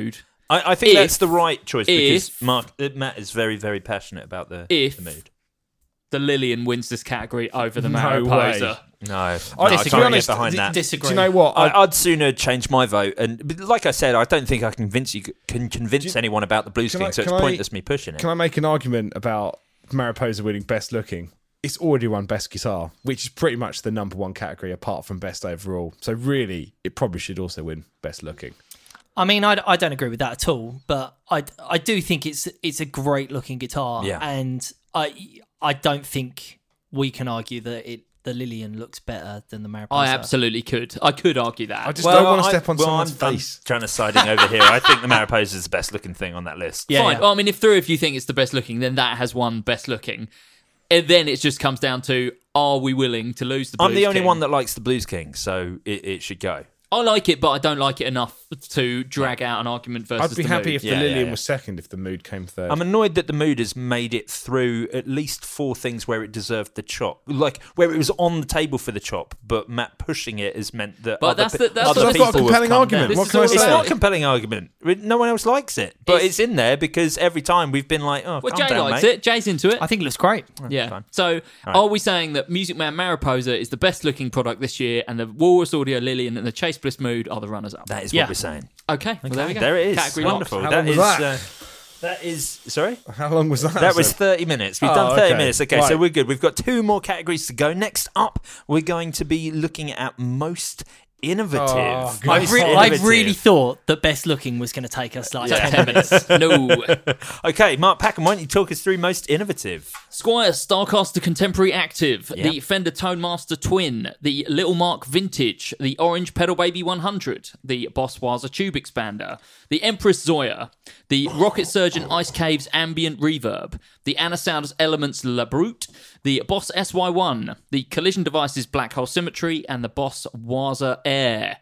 I, I think If- that's the right choice because if- Mark, uh, Matt is very, very passionate about the, If- the mood. the Lillian wins this category over the No Mariposa. No, no I- I to can't be get honest, behind d- that. Disagree. Do you know what? I, I, I'd sooner change my vote, and but like I said, I don't think I can convince you can convince you- anyone about the Blues can King, I- so it's can I- pointless me pushing it. Can I make an argument about Mariposa winning best looking? It's already won best guitar, which is pretty much the number one category apart from best overall. So really, it probably should also win best looking. I mean, I, I don't agree with that at all, but I, I do think it's it's a great looking guitar, Yeah. and I I don't think we can argue that it the Lillian looks better than the Mariposa. I absolutely could. I could argue that. I just don't want to I- step on well, someone's I'm, face. I'm trying to siding over here. I think the Mariposa is the best looking thing on that list. Yeah, Fine. yeah. Well, I mean, if three of you think it's the best looking, then that has won best looking. And then it just comes down to, are we willing to lose the Blues I'm the only King? one that likes the Blues King, so it, it should go. I like it, but I don't like it enough to drag out an argument versus I'd be the happy mood. if Yeah, the yeah, Lillian yeah. was second, if the mood came third. I'm annoyed that the mood has made it through at least four things where it deserved the chop, like where it was on the table for the chop, but Matt pushing it has meant that. But other that's pe- the- that's other the- That's people not a have compelling come argument. down. What This can I is say? It's all- not a compelling argument. No one else likes it, but It's- it's in there because every time we've been like, "Oh, Well, calm Jay down, likes mate." it. Jay's into it. I think it looks great. yeah. fine. So, are we saying that Music Man Mariposa is the best looking product this year, and the Walrus Audio Lillian and the Chase Bliss Mood are the runners up? That is Yeah. what we're saying. Okay, well, there we go. There it is. Category Wonderful. locked. How That long is. was that? Uh, that is. Sorry. How long was that? That was sir? thirty minutes. We've Oh, done thirty okay. minutes. Okay, so Right. we're good. We've got two more categories to go. Next up, we're going to be looking at most innovative. Oh, God. I've, Most re- I've innovative. really thought that best looking was going to take us like Yeah. ten minutes. No. Okay, Mark Packham, why don't you talk us through most innovative? Squire Starcaster Contemporary Active, Yeah. the Fender Tone Master Twin, the Little Mark Vintage, the Orange Pedal Baby one hundred, the Boss Waza Tube Expander, the Empress Zoya, the Rocket Surgeon Ice Caves Ambient Reverb, the Anasounders Elements La Brute, the Boss S Y one, the Collision Devices Black Hole Symmetry, and the Boss Waza Air.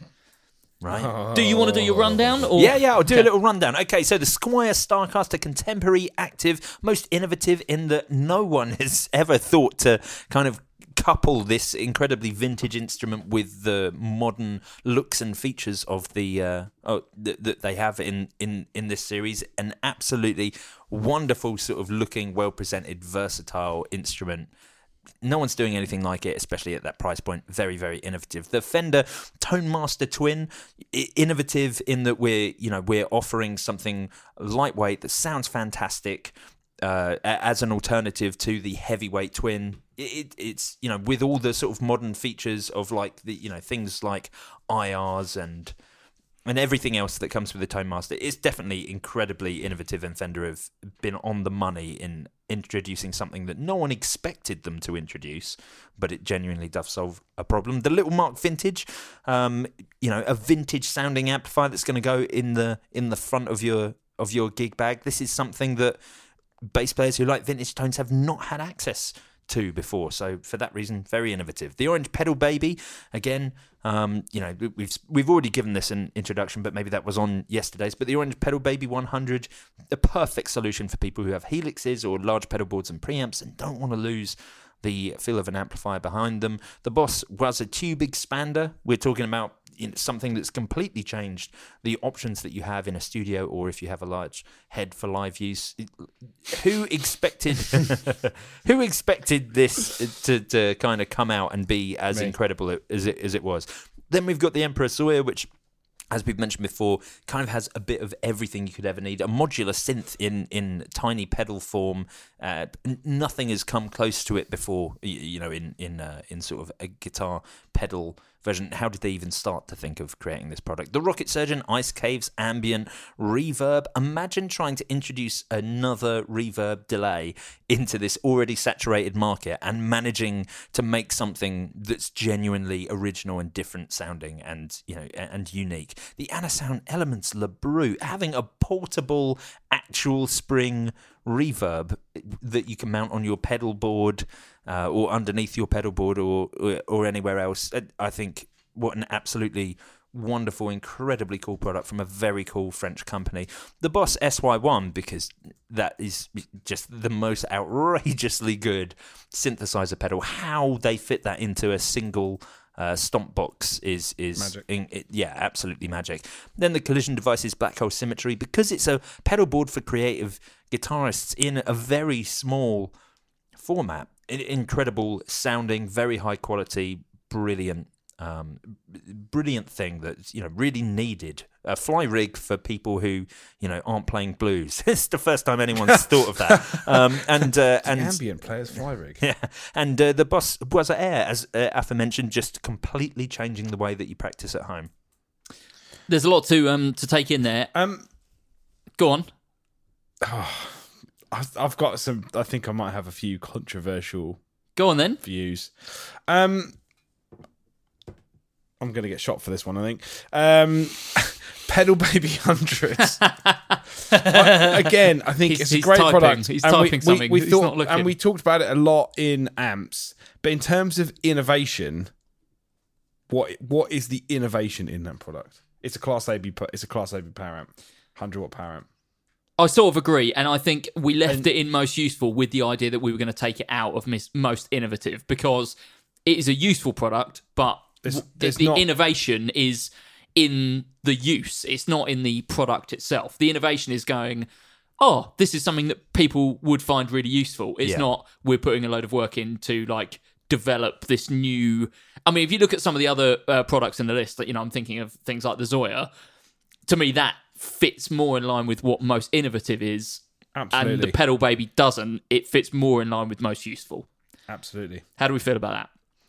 Right. Do you want to do your rundown? Or? Yeah, yeah, I'll do a little rundown. Okay, so the Squire Starcaster Contemporary Active, most innovative in that no one has ever thought to kind of couple this incredibly vintage instrument with the modern looks and features of the uh, oh, that, that they have in, in, in this series. An absolutely wonderful sort of looking, well-presented, versatile instrument. No one's doing anything like it, especially at that price point. Very, very innovative. The Fender Tone Master Twin, i- innovative in that we're, you know, we're offering something lightweight that sounds fantastic uh, a- as an alternative to the heavyweight Twin. It, it, it's, you know, with all the sort of modern features of like the, you know, things like I Rs and and everything else that comes with the Tone Master. It's definitely incredibly innovative, and Fender have been on the money in introducing something that no one expected them to introduce, but it genuinely does solve a problem. The Little Mark Vintage, um, you know, a vintage sounding amplifier that's going to go in the in the front of your of your gig bag. This is something that bass players who like vintage tones have not had access to before, so for that reason, very innovative. The Orange Pedal Baby, again, um, you know, we've we've already given this an introduction, but maybe that was on yesterday's. But the Orange Pedal Baby one hundred, the perfect solution for people who have helixes or large pedal boards and preamps and don't want to lose the feel of an amplifier behind them. The Boss was a tube expander. We're talking about, you know, something that's completely changed the options that you have in a studio, or if you have a large head for live use. Who expected who expected this to, to kind of come out and be as Me. incredible as it as it was? Then we've got the Emperor Zoya, which, as we've mentioned before, kind of has a bit of everything you could ever need. A modular synth in, in tiny pedal form. Uh, n- nothing has come close to it before, you, you know, in in uh, in sort of a guitar pedal version. How did they even start to think of creating this product? The Rocket Surgeon Ice Caves Ambient Reverb. Imagine trying to introduce another reverb delay into this already saturated market and managing to make something that's genuinely original and different sounding and, you know, and unique. The Anasound Elements La Brute, having a portable actual spring reverb that you can mount on your pedal board uh, or underneath your pedal board or, or or anywhere else. I think what an absolutely wonderful, incredibly cool product from a very cool French company. The Boss S Y one, because that is just the most outrageously good synthesizer pedal. How they fit that into a single Uh, Stomp Box is is Magic. In, it, yeah, absolutely magic. Then the Collision Devices Black Hole Symmetry, because it's a pedal board for creative guitarists in a very small format. Incredible sounding, very high quality, brilliant, um, brilliant thing that you know really needed. A fly rig for people who you know aren't playing blues. It's the first time anyone's thought of that. Um, and uh, and ambient players fly rig. Yeah, and uh, the Boss Boiser Air, as uh, aforementioned, just completely changing the way that you practice at home. There's a lot to um to take in there. Um, Go on. oh, I've, I've got some. I think I might have a few controversial Go on then. views. Um, I'm going to get shot for this one, I think. Um, Pedal Baby Hundreds. I, again, I think He's- it's a he's great typing. product. He's And we- typing we, something. We He's thought, not looking. and we talked about it a lot in amps. But in terms of innovation, what what is the innovation in that product? It's a Class A B. pu- It's a Class A B power amp, one hundred watt power amp. I sort of agree, and I think we left it in most useful with the idea that we were going to take it out of mis- most innovative because it is a useful product, but There's- w- there's the not- innovation is in the use. It's not in the product itself. The innovation is going, oh, this is something that people would find really useful. It's Yeah. not we're putting a load of work in to like develop this new. I mean, if you look at some of the other uh, products in the list, that you know, I'm thinking of things like the Zoya. To me, that fits more in line with what most innovative is, Absolutely. and the Pedal Baby doesn't. It fits more in line with most useful. Absolutely. How do we feel about that?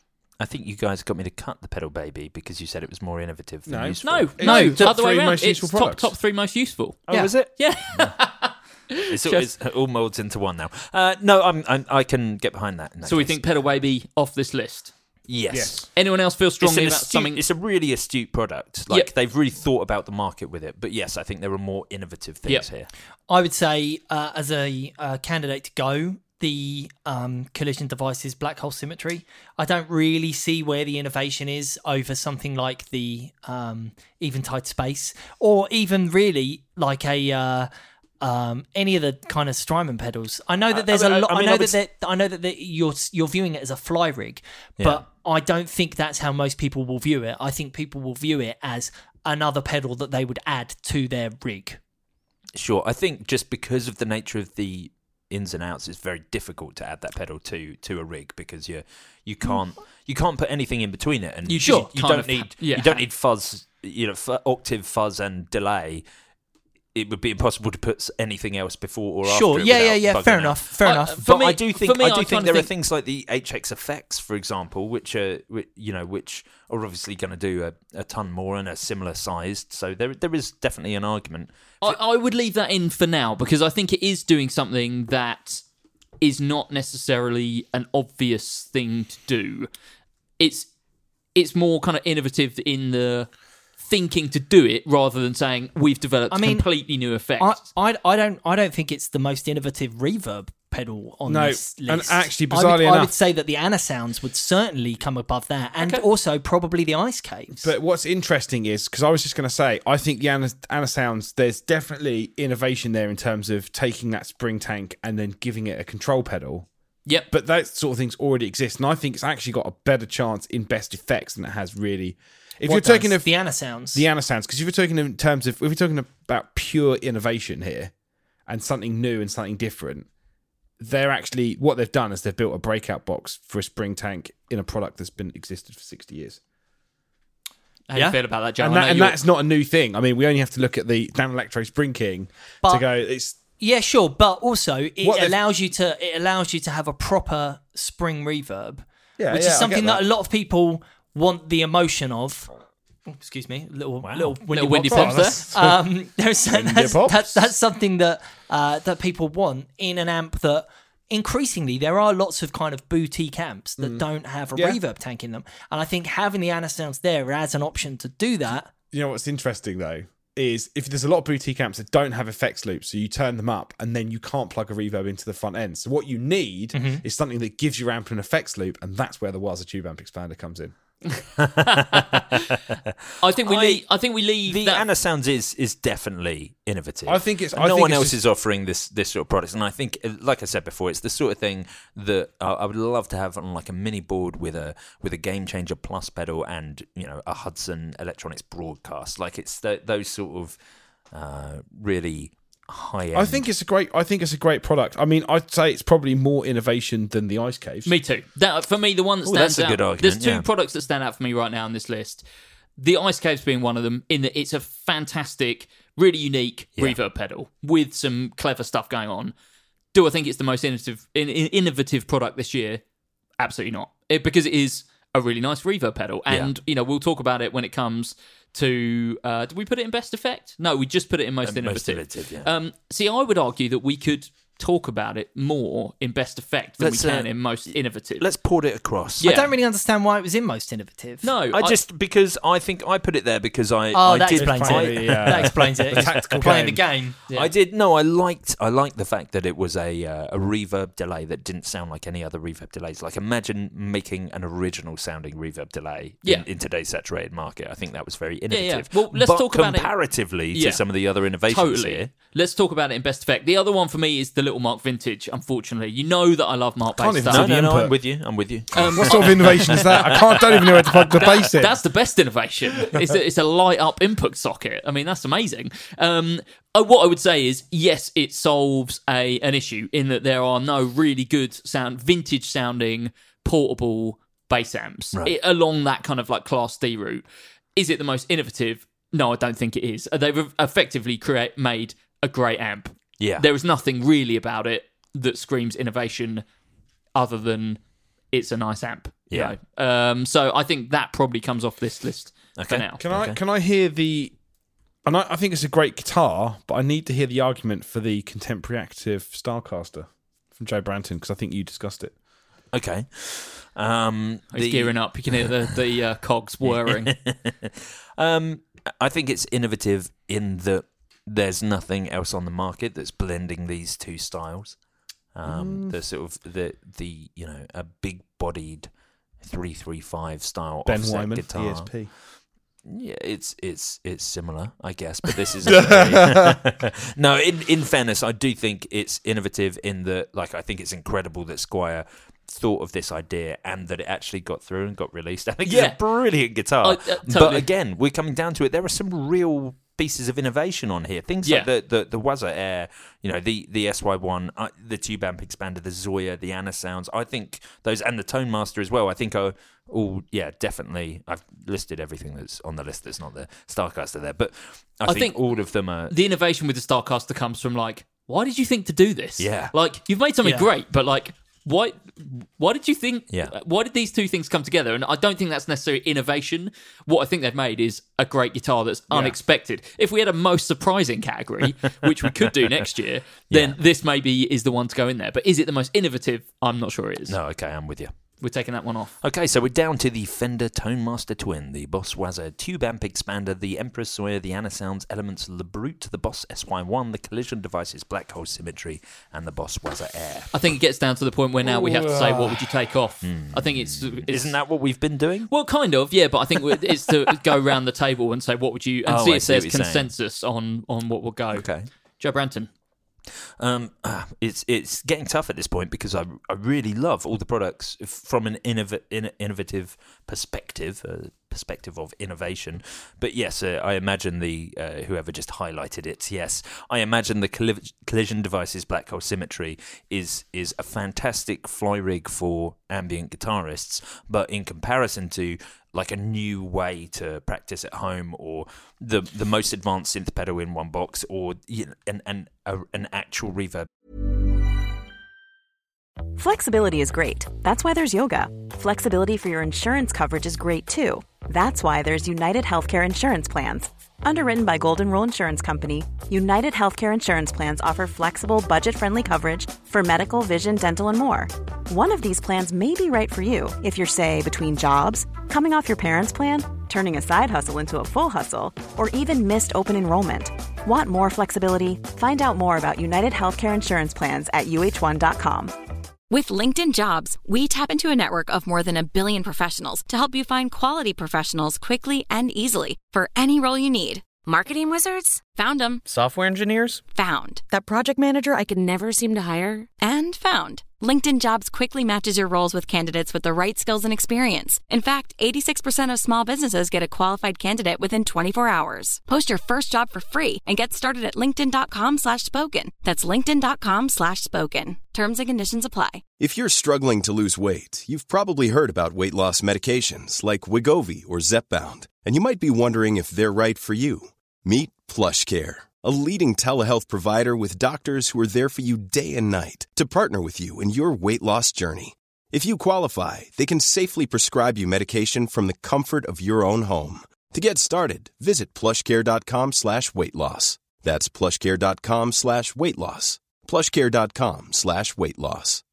I think you guys got me to cut the Pedal Baby because you said it was more innovative than No. useful. No, It's no, the top other way three around. most It's useful top products. top three most useful. Oh, yeah. is it? Yeah. It's, all, Just- it's all molds into one now. Uh, no, I'm, I'm, I can get behind that. In that So we case. think Pedal Baby off this list. yes. Yes. Anyone else feel It's, strongly an about astute, something? it's a really astute product. Like Yep. they've really thought about the market with it. But yes, I think there are more innovative things Yep. here. I would say, uh, as a uh, candidate to go, the um, Collision Devices Black Hole Symmetry. I don't really see where the innovation is over something like the um, Eventide Space, or even really like a uh, um, any of the kind of Strymon pedals. I know that there's I- I- a lot. I I, mean, know I would that there- I know that there- you're you're viewing it as a fly rig, Yeah. but I don't think that's how most people will view it. I think people will view it as another pedal that they would add to their rig. Sure. I think just because of the nature of the ins and outs, it's very difficult to add that pedal to to a rig because you you can't you can't put anything in between it, and You you, just you kind don't of- need yeah. you don't need fuzz, you know, f- octave fuzz and delay. It would be impossible to put anything else before or after. Sure, it yeah, yeah, without yeah. bugging Fair out. enough. Fair Uh, enough. for But me- I do think for me, I I do kind think of there think- are things like the H X effects, for example, which are whi- you know which are obviously going to do a, a ton more and are similar sized. So there there is definitely an argument. I, I would leave that in for now because I think it is doing something that is not necessarily an obvious thing to do. It's it's more kind of innovative in the thinking to do it rather than saying we've developed I mean, completely new effects. I, I, I don't I don't think it's the most innovative reverb pedal on No, this list. and actually, I would, bizarrely I would enough- say that the Anna Sounds would certainly come above that, and Okay. also probably the Ice Caves. But what's interesting is, because I was just going to say, I think the Anna, Anna Sounds, there's definitely innovation there in terms of taking that spring tank and then giving it a control pedal. yep. But those sort of things already exist. And I think it's actually got a better chance in best effects than it has really. If What you're talking does? of the Anna Sounds, the Anna Sounds, because if you're talking in terms of, if you're talking about pure innovation here and something new and something different, they're actually, what they've done is they've built a breakout box for a spring tank in a product that's been existed for sixty years. How do Yeah. you feel about that, Joe? And, I that, know and you're- that's not a new thing. I mean, we only have to look at the Dan Electro Spring King But- to go, it's yeah, sure, but also it What they've- allows you to it allows you to have a proper spring reverb, yeah, which yeah, I is get something that. that. a lot of people want the emotion of. Oh, excuse me, little little windy, Little windy pops pops there. Um, there's, that's, pops. that's that's something that uh, that people want in an amp that. Increasingly, there are lots of kind of boutique amps that don't have a Mm. Yeah. reverb tank in them, and I think having the Anna Sounds there as an option to do that. You know what's interesting though is if there's a lot of boutique amps that don't have effects loops, so you turn them up and then you can't plug a reverb into the front end. So what you need Mm-hmm. is something that gives your amp an effects loop, and that's where the Waza Tube Amp Expander comes in. I think we I- leave. I think we leave The that. Anna Sounds is is definitely innovative. I think it's- And I no think one it's else just- is offering this this sort of product, and I think, like I said before, it's the sort of thing that I, I would love to have on like a mini board with a with a Game Changer Plus pedal and you know a Hudson Electronics Broadcast. Like it's th- those sort of uh, really high end. I think it's a great. I think it's a great product. I mean, I'd say it's probably more innovation than the Ice Caves. Me too. That, for me, the one that Ooh, stands that's a out. good argument, There's two yeah. products that stand out for me right now on this list. The Ice Caves being one of them. In that it's a fantastic, really unique Yeah. reverb pedal with some clever stuff going on. Do I think it's the most innovative, in, in- innovative product this year? Absolutely not. It, because it is a really nice reverb pedal, and you know we'll talk about it when it comes to. Uh, did we put it in best effect? No, we just put it in most Uh, most innovative. innovative, yeah. Um, see, I would argue that we could talk about it more in best effect than Let's, we can uh, in most innovative. Let's port it across. Yeah. I don't really understand why it was in most innovative. No, I just because I think I put it there because I Oh, I that did explains I, it. Yeah. That explains it. The tactical Playing game. the game. Yeah. I did no. I liked. I liked the fact that it was a uh, a reverb delay that didn't sound like any other reverb delays. Like imagine making an original sounding reverb delay Yeah. in, in today's saturated market. I think that was very yeah. innovative. Well, let's but talk about it- comparatively Yeah. to some of the other innovations Totally. here. Let's talk about it in best effect. The other one for me is the Little Mark Vintage. Unfortunately, you know that I love Mark Can't based even stuff. see No, the no, no. input. I'm with you. I'm with you. Um, What sort of innovation is that? I can't. Don't even know where to plug the bass in. That's the best innovation. It's a, it's a light up input socket. I mean, that's amazing. Um, uh, what I would say is, yes, it solves a an issue in that there are no really good sound, vintage sounding portable bass amps Right. it, along that kind of like Class D route. Is it the most innovative? No, I don't think it is. They've effectively create made a great amp. Yeah. There is nothing really about it that screams innovation other than it's a nice amp. you Yeah. know. Um, so I think that probably comes off this list for Okay. now. Can I Okay. can I hear the? And I, I think it's a great guitar, but I need to hear the argument for the contemporary active Starcaster from Joe Branton because I think you discussed it. Okay. Um, He's the- gearing up. You can hear the, the uh, cogs whirring. Um, I think it's innovative in that there's nothing else on the market that's blending these two styles. Um, the sort of the the you know a big-bodied three three five style Ben offset Wyman, guitar. E S P. Yeah, it's it's it's similar, I guess, but this is a very... no. In in fairness, I do think it's innovative in that, like, I think it's incredible that Squire thought of this idea and that it actually got through and got released. I think Yeah. it's a brilliant guitar. Oh, uh, But totally. again, we're coming down to it. There are some real pieces of innovation on here. Things Yeah. like the the, the Wazza Air, you know, the the S Y one, uh, the Tube Amp Expander, the Zoya, the Anna Sounds. I think those, and the Tone Master as well. I think are all, yeah, definitely. I've listed everything that's on the list that's not the Starcaster there, but I, I think, think all of them are. The innovation with the Starcaster comes from like, why did you think to do this? Yeah. Like, you've made something Yeah. great, but like, why why did you think Yeah. why did these two things come together? And I don't think that's necessarily innovation. What I think they've made is a great guitar that's unexpected. If we had a most surprising category, which we could do next year, then Yeah. this maybe is the one to go in there. But is it the most innovative? I'm not sure it is. No, okay, I'm with you. We're taking that one off. Okay, so we're down to the Fender Tone Master Twin, the Boss Wazza Tube Amp Expander, the Empress Sawyer, the Anna Sounds Elements Le Brute, the Boss S Y one, the Collision Devices Black Hole Symmetry, and the Boss Wazza Air. I think it gets down to the point where now we have to say, what would you take off? I think it's, it's Isn't that what we've been doing? well, kind of, yeah. But I think it's to go around the table and say, what would you, and Oh, see I if see what there's you're saying. consensus on on what will go. Okay. Joe Branton. Um, ah, it's it's getting tough at this point because I I really love all the products f- from an innov- in, innovative perspective, uh, perspective of innovation. But yes, uh, I imagine the uh, whoever just highlighted it. Yes, I imagine the colli- Collision Devices Black Hole Symmetry is is a fantastic fly rig for ambient guitarists, but in comparison to like a new way to practice at home, or the the most advanced synth pedal in one box, or you know, an an a, an actual reverb. Flexibility is great. That's why there's yoga. Flexibility for your insurance coverage is great too. That's why there's United Healthcare Insurance Plans. Underwritten by Golden Rule Insurance Company, United Healthcare Insurance Plans offer flexible, budget-friendly coverage for medical, vision, dental, and more. One of these plans may be right for you if you're, say, between jobs, coming off your parents' plan, turning a side hustle into a full hustle, or even missed open enrollment. Want more flexibility? Find out more about United Healthcare Insurance Plans at U H one dot com. With LinkedIn Jobs, we tap into a network of more than a billion professionals to help you find quality professionals quickly and easily for any role you need. Marketing wizards? Found them. Software engineers? Found. That project manager I could never seem to hire? And found. LinkedIn Jobs quickly matches your roles with candidates with the right skills and experience. In fact, eighty-six percent of small businesses get a qualified candidate within twenty-four hours. Post your first job for free and get started at linkedin.com slash spoken. That's linkedin.com slash spoken. Terms and conditions apply. If you're struggling to lose weight, you've probably heard about weight loss medications like Wegovy or Zepbound, and you might be wondering if they're right for you. Meet PlushCare, a leading telehealth provider with doctors who are there for you day and night to partner with you in your weight loss journey. If you qualify, they can safely prescribe you medication from the comfort of your own home. To get started, visit plushcare.com slash weight loss. That's plushcare.com slash weight loss. plushcare.com slash weight loss.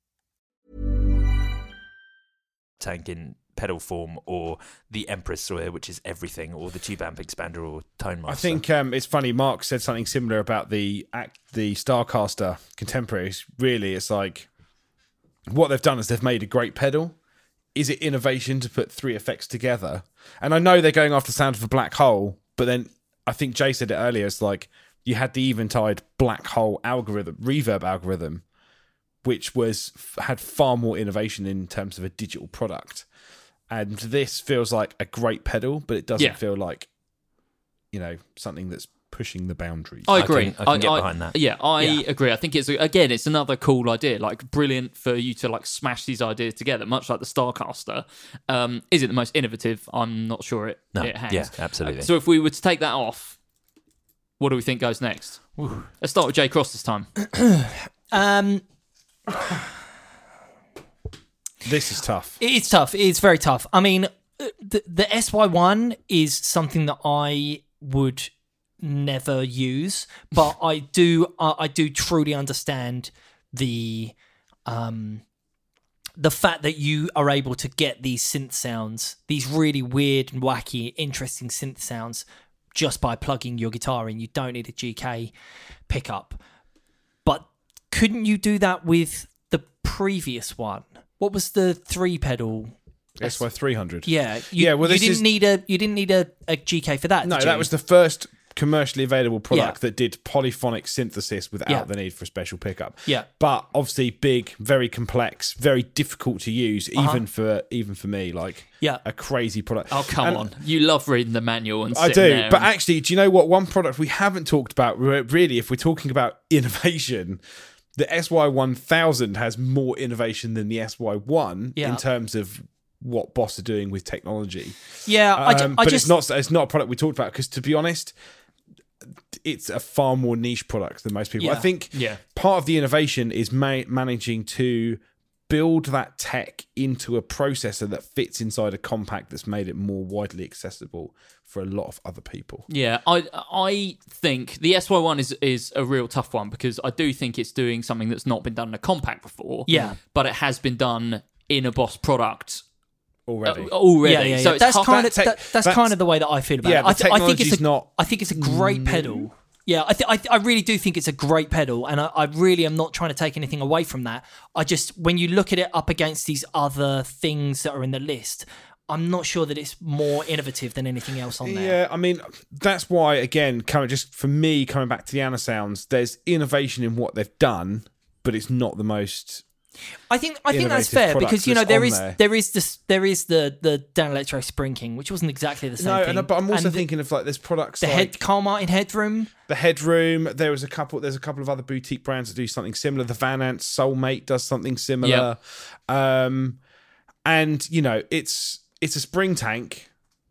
Tank in pedal form, or the Empress Sawyer, which is everything, or the tube amp expander, or Tone Master. I think um, it's funny. Mark said something similar about the act, the Starcaster Contemporaries. Really, it's like what they've done is they've made a great pedal. Is it innovation to put three effects together? And I know they're going after the sound of a black hole, but then I think Jay said it earlier. It's like you had the Eventide black hole algorithm, reverb algorithm, which was had far more innovation in terms of a digital product. And this feels like a great pedal, but it doesn't Yeah. feel like, you know, something that's pushing the boundaries. I agree. I can, I can get behind that. Yeah, I Yeah. agree. I think it's again, it's another cool idea. Like brilliant for you to like smash these ideas together, much like the Starcaster. Um, is it the most innovative? I'm not sure it. No, it has. yeah, absolutely. Uh, so if we were to take that off, what do we think goes next? Let's start with Jay Cross this time. Um, This is tough. It's tough. It's very tough. I mean, the, the S Y one is something that I would never use, but I do. Uh, I do truly understand the um, the fact that you are able to get these synth sounds, these really weird and wacky, interesting synth sounds, just by plugging your guitar in. You don't need a G K pickup. But couldn't you do that with the previous one? What was the three pedal? S Y three hundred. Yeah, you, yeah. Well, you this didn't is need a you didn't need a, a G K for that. no. did That you? was the first commercially available product Yeah. that did polyphonic synthesis without Yeah. the need for a special pickup. Yeah. But obviously, big, very complex, very difficult to use, Uh-huh. even for even for me. Like, Yeah. a crazy product. Oh come And on, you love reading the manual and I sitting do, there but and- actually, do you know what? One product we haven't talked about, re- really, if we're talking about innovation, the S Y one thousand has more innovation than the S Y one Yeah. in terms of what Boss are doing with technology. Yeah, I, ju- Um, I but just it's not it's not a product we talked about because, to be honest, it's a far more niche product than most people. Yeah. I think Yeah. part of the innovation is ma- managing to build that tech into a processor that fits inside a compact that's made it more widely accessible for a lot of other people. Yeah, I I think the S Y one is is a real tough one because I do think it's doing something that's not been done in a compact before. Yeah. but it has been done in a Boss product Already. uh, already. yeah, yeah, yeah. So it's that's hard- kind of that tech- that, that's that's- kind of the way that I feel about Yeah, it. I, the th- I think it's technology's a, not I think it's a great pedal. Yeah, I, th- I, th- I really do think it's a great pedal, and I, I really am not trying to take anything away from that. I just, when you look at it up against these other things that are in the list, I'm not sure that it's more innovative than anything else on there. Yeah, I mean, that's why, again, coming just for me, coming back to the Anasounds, there's innovation in what they've done, but it's not the most. I think I think that's innovative fair product because you know that's there on is there. there is this there is the the Dan Electro Spring King, which wasn't exactly the same No, thing. and, but I'm also And the- thinking of like there's products the like head Carl Martin Headroom. the Headroom. There was a couple. There's a couple of other boutique brands that do something similar. The Van Ant Soulmate does something similar. Um, and you know, it's it's a spring tank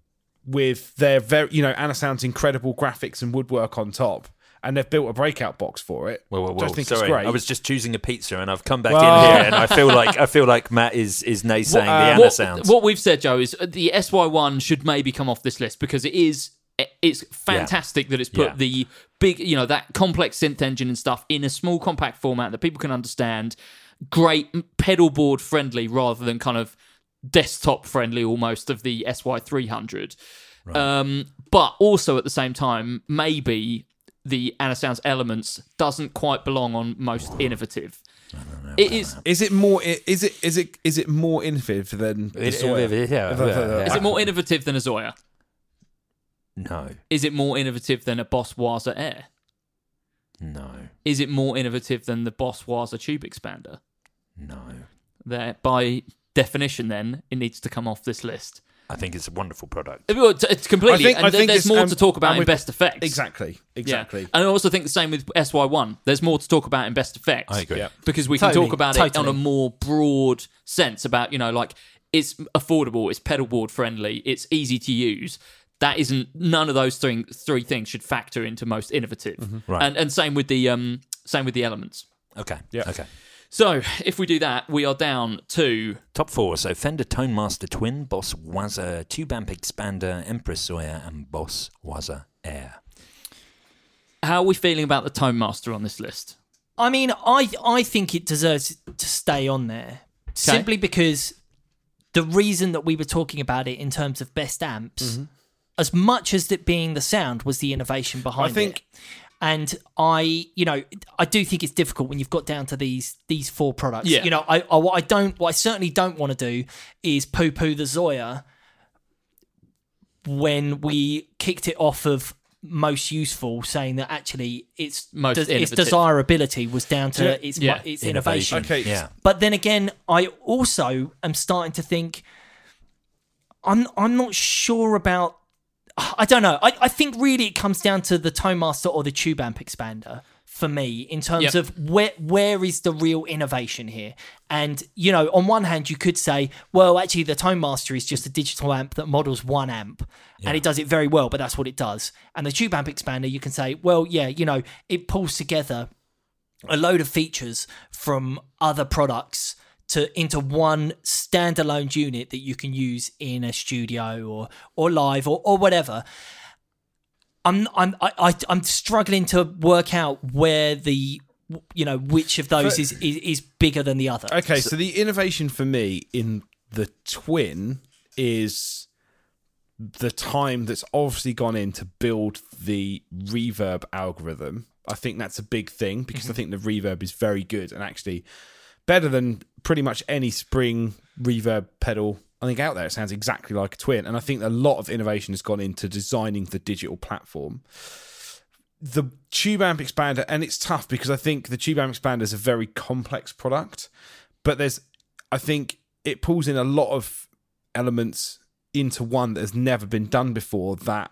with their very you know Anasound's incredible graphics and woodwork on top. And they've built a breakout box for it. Well, well, which well. I think Sorry, it's great. I was just choosing a pizza, and I've come back Well- in here, and I feel like I feel like Matt is is naysaying the Anna what, sounds. what we've said, Joe, is the S Y one should maybe come off this list because it is it's fantastic that it's put Yeah. the big, you know, that complex synth engine and stuff in a small compact format that people can understand. Great pedal board friendly rather than kind of desktop friendly almost of the S Y three hundred. Right. Um, but also at the same time, maybe the Anasounds Elements doesn't quite belong on most innovative. It is. Is it more? Is it? Is it? Is it more innovative than the Zoya? Is it more innovative than a Zoya? No. Is it more innovative than a Boss Waza Air? No. Is it more innovative than the Boss Waza Tube Expander? No. There, by definition, then it needs to come off this list. I think it's a wonderful product. It's it's completely. I think- and I think there's it's, more um, to talk about and in we- Best Effects. Exactly. Exactly. Yeah. And I also think the same with S Y one. There's more to talk about in Best Effects. I agree. Yeah. Because we can Totally, talk about it on totally. a more broad sense about, you know, like it's affordable, it's pedalboard friendly, it's easy to use. That isn't none of those three three things should factor into most innovative. Right. And and same with the um same with the elements. Okay. Yeah. Okay. So if we do that, we are down to Top four. So Fender Tone Master Twin, Boss Waza Tube Amp Expander, Empress Zoya, and Boss Waza Air. how are we feeling about the Tone Master on this list? I mean, I I think it deserves to stay on there simply because the reason that we were talking about it in terms of best amps, as much as it being the sound, was the innovation behind I think- it. And I, you know, I do think it's difficult when you've got down to these these four products. Yeah. You know, I, I what I don't, what I certainly don't want to do is poo poo the Zoya when we kicked it off of most useful, saying that actually its Most its innovative. desirability was down to Yeah. its Yeah. its innovation. Okay. Yeah. But then again, I also am starting to think I'm I'm not sure about. I don't know. I, I think really it comes down to the Tone Master or the Tube Amp Expander for me in terms Yep. of where where is the real innovation here. And you know, on one hand, you could say, well, actually, the Tone Master is just a digital amp that models one amp, and it does it very well. But that's what it does. And the Tube Amp Expander, you can say, well, yeah, you know, it pulls together a load of features from other products to into one standalone unit that you can use in a studio or or live or, or whatever. I'm I'm I, I I'm struggling to work out where the you know which of those For- is, is is bigger than the other. Okay, so the innovation for me in the Twin is the time that's obviously gone in to build the reverb algorithm. I think that's a big thing because I think the reverb is very good and actually better than pretty much any spring reverb pedal I think out there. It sounds exactly like a Twin, and I think a lot of innovation has gone into designing the digital platform. The Tube Amp Expander, and it's tough because I think the Tube Amp Expander is a very complex product, but there's, I think it pulls in a lot of elements into one that has never been done before that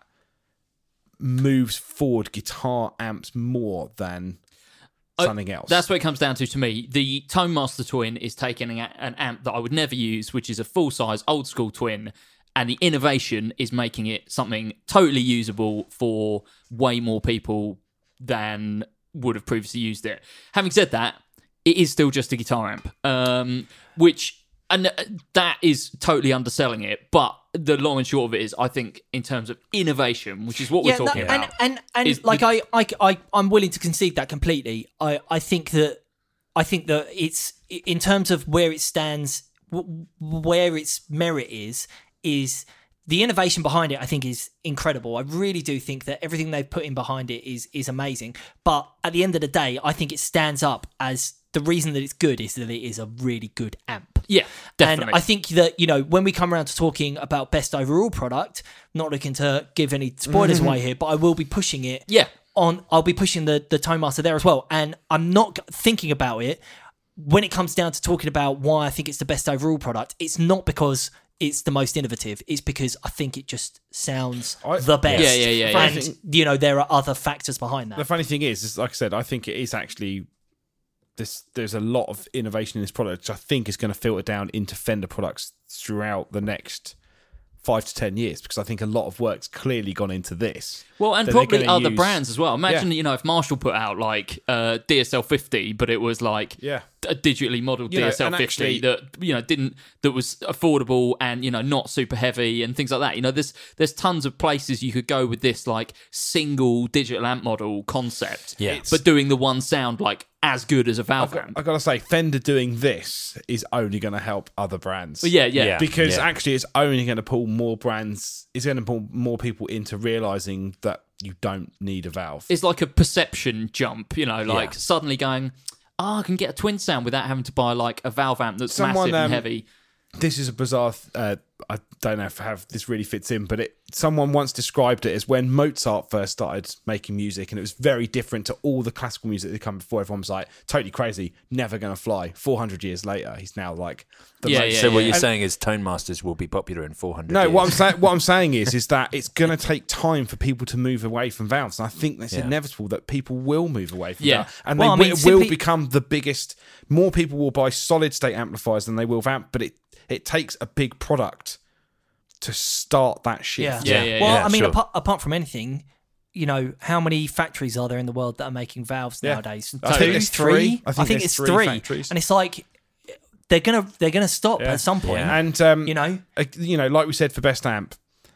moves forward guitar amps more than something else. That's what it comes down to to me. The Tone Master Twin is taking a- an amp that I would never use, which is a full-size, old-school Twin, and the innovation is making it something totally usable for way more people than would have previously used it. Having said that, it is still just a guitar amp, um, which... And that is totally underselling it, but the long and short of it is, I think, in terms of innovation, which is what we're no, talking and, about. And and, is like the- I, I I I'm willing to concede that completely. I I think that I think that it's in terms of where it stands, w- where its merit is is the innovation behind it. I think is incredible. I really do think that everything they've put in behind it is is amazing. But at the end of the day, I think it stands up as the reason that it's good is that it is a really good amp. Yeah, definitely. And I think that, you know, when we come around to talking about best overall product, not looking to give any spoilers away here, but I will be pushing it. Yeah. On, I'll be pushing the, the Tone Master there as well. And I'm not g- thinking about it when it comes down to talking about why I think it's the best overall product. It's not because it's the most innovative. It's because I think it just sounds I- the best. Yeah, yeah, yeah, yeah. And, I think- you know, there are other factors behind that. The funny thing is, is, like I said, I think it is actually this. There's a lot of innovation in this product, which I think is going to filter down into Fender products throughout the next five to ten years, because I think a lot of work's clearly gone into this. Well, and that they're probably gonna other use- brands as well. Imagine, Yeah. you know, if Marshall put out like uh, D S L fifty, but it was like Yeah. a digitally modeled You know, D S L and fifty actually- that you know didn't that was affordable and you know not super heavy and things like that. You know, there's there's tons of places you could go with this like single digital amp model concept. Yeah. It's- but doing the one sound like as good as a Valve I've got, amp. I've got to say, Fender doing this is only going to help other brands. But yeah, yeah, Yeah. Because Yeah. actually, it's only going to pull more brands. It's going to pull more people into realizing that you don't need a valve. It's like a perception jump. You know, like Yeah. suddenly going, oh, I can get a twin sound without having to buy like a valve amp that's Someone, massive and um, heavy. This is a bizarre. Uh, I don't know if how this really fits in, but it. Someone once described it as when Mozart first started making music, and it was very different to all the classical music that come before. Everyone was like, "Totally crazy, never gonna fly." Four hundred years later, he's now like the Yeah, most. yeah, So what yeah. you're And- saying is Tone Masters will be popular in four hundred No, years. what I'm saying, what I'm saying is, is that it's going to take time for people to move away from valves, and I think that's Yeah. inevitable that people will move away from Yeah. that, and Well, they I mean, will, simply- will become the biggest. More people will buy solid state amplifiers than they will vamp, but it it takes a big product to start that shift. Yeah. Yeah, yeah, well, yeah, I mean, sure. apart, apart from anything, you know, how many factories are there in the world that are making valves Yeah. nowadays? I think Two, there's three? three. I think there's it's three three. factories. And it's like they're gonna they're gonna stop Yeah. at some point. Yeah. And um, You know, uh, you know, like we said for best amp,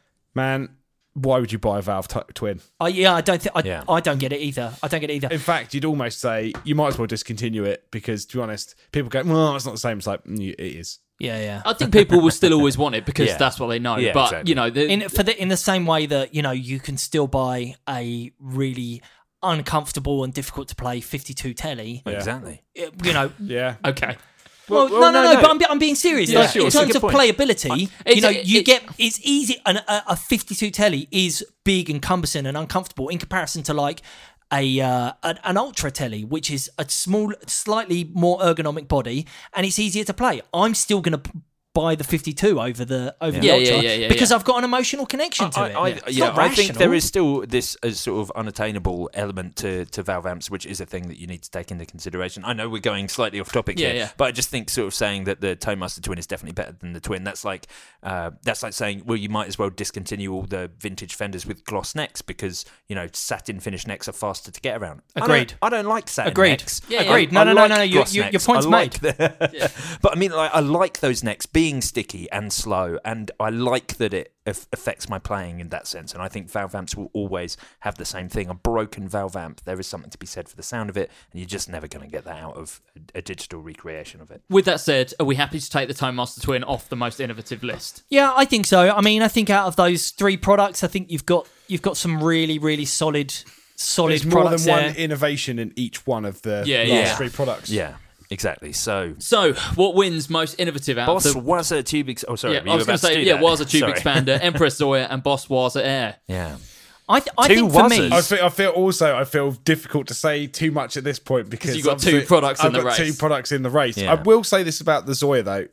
man, why would you buy a valve t- twin? I, yeah, I don't think I, Yeah. I don't get it either. I don't get it either. In fact, you'd almost say you might as well discontinue it because, to be honest, people go, "Well, it's not the same." It's like mm, it is. Yeah, yeah. I think people will still always want it because Yeah. that's what they know. Yeah, but exactly. you know, the, In for the in the same way that you know you can still buy a really uncomfortable and difficult to play fifty-two telly. Exactly. You know, Yeah. okay. Well, Well, no, well, no, no, no, no. But I'm, be- I'm being serious. Yeah, Like, sure, in it's a terms good of point. playability, It's- you know, it- you it- get it's easy. An, a, a fifty-two telly is big and cumbersome and uncomfortable in comparison to like a uh, an, an ultra telly, which is a small, slightly more ergonomic body, and it's easier to play. I'm still going to p- buy the fifty-two over the over Yeah, the yeah, ultra yeah, yeah, because yeah. I've got an emotional connection to I, it. I, It's yeah, not I think there rational. is still this uh, sort of unattainable element to, to valve amps, which is a thing that you need to take into consideration. I know we're going slightly off topic Yeah, here, yeah. but I just think sort of saying that the Tone Master Twin is definitely better than the Twin. That's like uh, that's like saying, well, you might as well discontinue all the vintage Fenders with gloss necks because you know satin finish necks are faster to get around. I don't- Agreed. I don't, like satin Agreed. necks. Yeah, yeah. Agreed. I- No, I no, no, like no, no, your- gloss your- your necks. point's I like made. the- But I mean, like, I like those necks being sticky and slow, and I like that it aff- affects my playing in that sense. And I think valve amps will always have the same thing. A broken valve amp, there is something to be said for the sound of it, and you're just never going to get that out of a, a digital recreation of it. With that said, are we happy to take the Tone Master Twin off the most innovative list? Yeah, I think so. I mean, I think out of those three products, I think you've got you've got some really, really solid, solid There's more than products one there. innovation in each one of the Yeah, last yeah. three products. Yeah, exactly. So, So, what wins most innovative out Boss of the... was a tube. Ex- oh, sorry. Yeah, were you I was going about to say, do yeah, that? was a tube Sorry. expander, Empress Zoya, and Boss was a Air. Yeah. I, th- I Two think for me, Wazzers. I feel, I feel also I feel difficult to say too much at this point because you've got two obviously products in I've the got race. two products in the race. Yeah. I will say this about the Zoya though.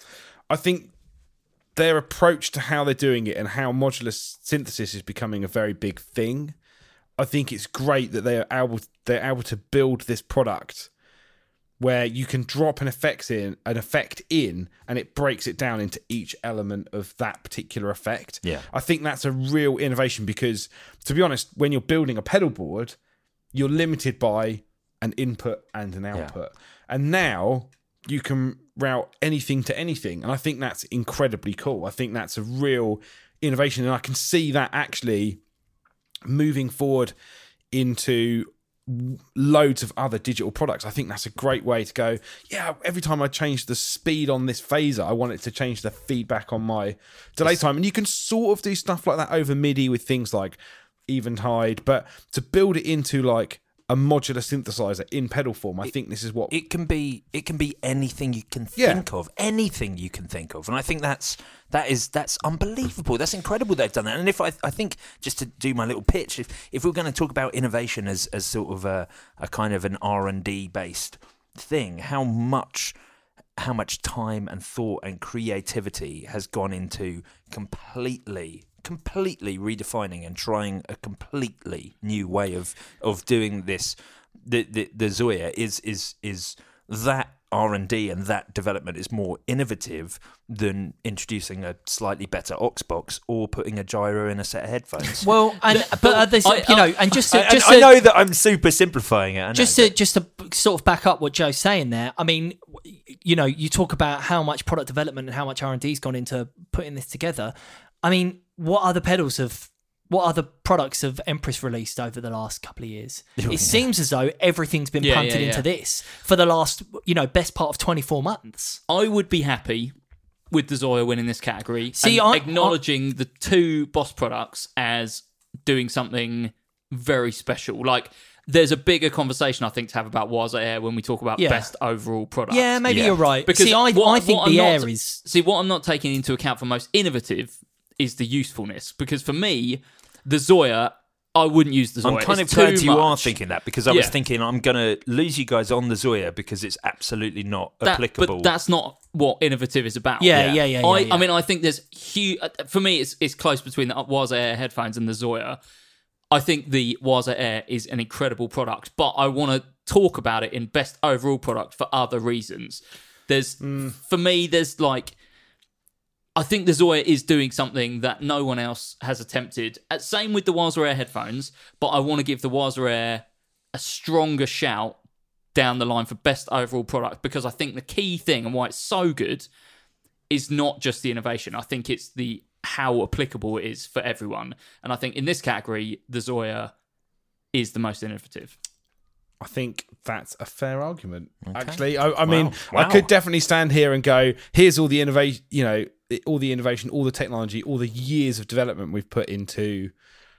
I think their approach to how they're doing it and how modular synthesis is becoming a very big thing. I think it's great that they are able they're able to build this product where you can drop an effect in an effect in and it breaks it down into each element of that particular effect. Yeah. I think that's a real innovation because, to be honest, when you're building a pedal board, you're limited by an input and an output. And now you can route anything to anything. And I think that's incredibly cool. I think that's a real innovation. And I can see that actually moving forward into loads of other digital products. I think that's a great way to go. Yeah, every time I change the speed on this phaser, I want it to change the feedback on my delay time. And you can sort of do stuff like that over MIDI with things like Eventide, but to build it into like a modular synthesizer in pedal form, I think this is what It can be it can be anything you can Yeah. think of, anything you can think of, and I think that's that is that's unbelievable. That's incredible they've done that. And if I I think just to do my little pitch, if if we're going to talk about innovation as as sort of a a kind of an R and D based thing, how much how much time and thought and creativity has gone into completely completely redefining and trying a completely new way of of doing this. The the, the Zoya is is is that R and D and that development is more innovative than introducing a slightly better aux box or putting a gyro in a set of headphones. well, and but at this, I- you know, and just to, I, just I to, know that I'm super simplifying it. I know, just to but- just to sort of back up what Joe's saying there. I mean, you know, you talk about how much product development and how much R and D's gone into putting this together. I mean, what other pedals have, what other products have Empress released over the last couple of years? Oh, It seems as though everything's been Yeah, punted yeah, into yeah. this for the last, you know, best part of twenty-four months. I would be happy with the Zoya winning this category. See, and I- acknowledging the two Boss products as doing something very special. Like, there's a bigger conversation, I think, to have about Waza Air when we talk about Yeah. best overall product. Yeah, maybe Yeah. you're right. Because See, I, what- I think what the I'm Air not- is. See, what I'm not taking into account for most innovative is the usefulness. Because for me, the Zoya, I wouldn't use the Zoya. I'm kind It's of glad too you are much. thinking that, because I was Yeah. thinking I'm going to lose you guys on the Zoya because it's absolutely not That- applicable. But that's not what innovative is about. Yeah, Yeah. yeah, yeah. yeah, I, yeah. I mean, I think there's huge. For me, it's it's close between the Waza Air headphones and the Zoya. I think the Waza Air is an incredible product, but I want to talk about it in best overall product for other reasons. There's, for me, there's like, I think the Zoya is doing something that no one else has attempted. Uh, Same with the Waza Air headphones, but I want to give the Waza Air a stronger shout down the line for best overall product, because I think the key thing and why it's so good is not just the innovation. I think it's the how applicable it is for everyone. And I think in this category, the Zoya is the most innovative. I think that's a fair argument. Actually, I, I Wow. mean, I Wow. could definitely stand here and go, "Here's all the innovation, you know, all the innovation, all the technology, all the years of development we've put into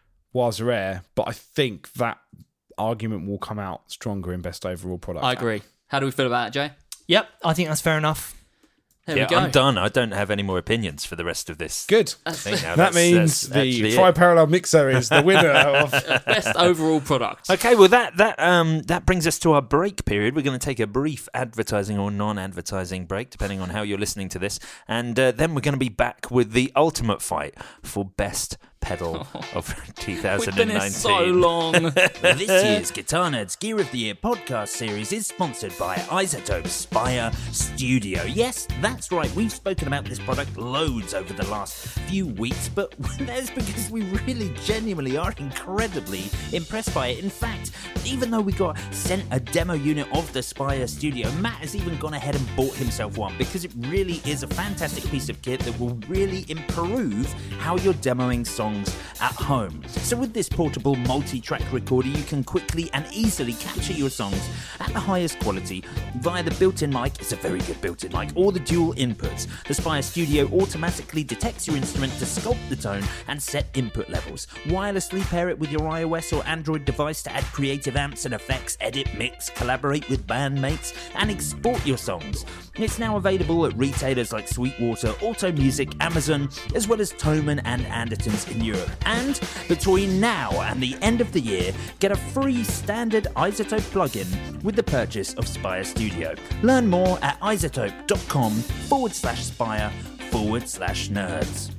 Waza Air." But I think that argument will come out stronger in best overall product. I agree. How do we feel about it, Jay? Yep, I think that's fair enough. There yeah, we go. I'm done. I don't have any more opinions for the rest of this. Good. thing now. That That's- means that's actually the it. tri-parallel mixer is the winner of. Best overall product. Okay, well that that um that brings us to our break period. We're going to take a brief advertising or non-advertising break, depending on how you're listening to this, and uh, then we're going to be back with the ultimate fight for best pedal of We've twenty been nineteen. here so long. This year's Guitar Nerds Gear of the Year podcast series is sponsored by Isotope Spire Studio. Yes, that's right, we've spoken about this product loads over the last few weeks, but that's because we really genuinely are incredibly impressed by it. In fact, even though we got sent a demo unit of the Spire Studio, Matt has even gone ahead and bought himself one, because it really is a fantastic piece of kit that will really improve how you're demoing songs at home. So with this portable multi-track recorder, you can quickly and easily capture your songs at the highest quality via the built-in mic. It's a very good built-in mic, or the dual inputs. The Spire Studio automatically detects your instrument to sculpt the tone and set input levels. Wirelessly pair it with your iOS or Android device to add creative amps and effects, edit, mix, collaborate with bandmates, and export your songs. It's now available at retailers like Sweetwater, Auto Music, Amazon, as well as Thomann and Andertons in Europe. And between now and the end of the year, get a free standard Isotope plugin with the purchase of Spire Studio. Learn more at isotope.com forward slash Spire forward slash nerds.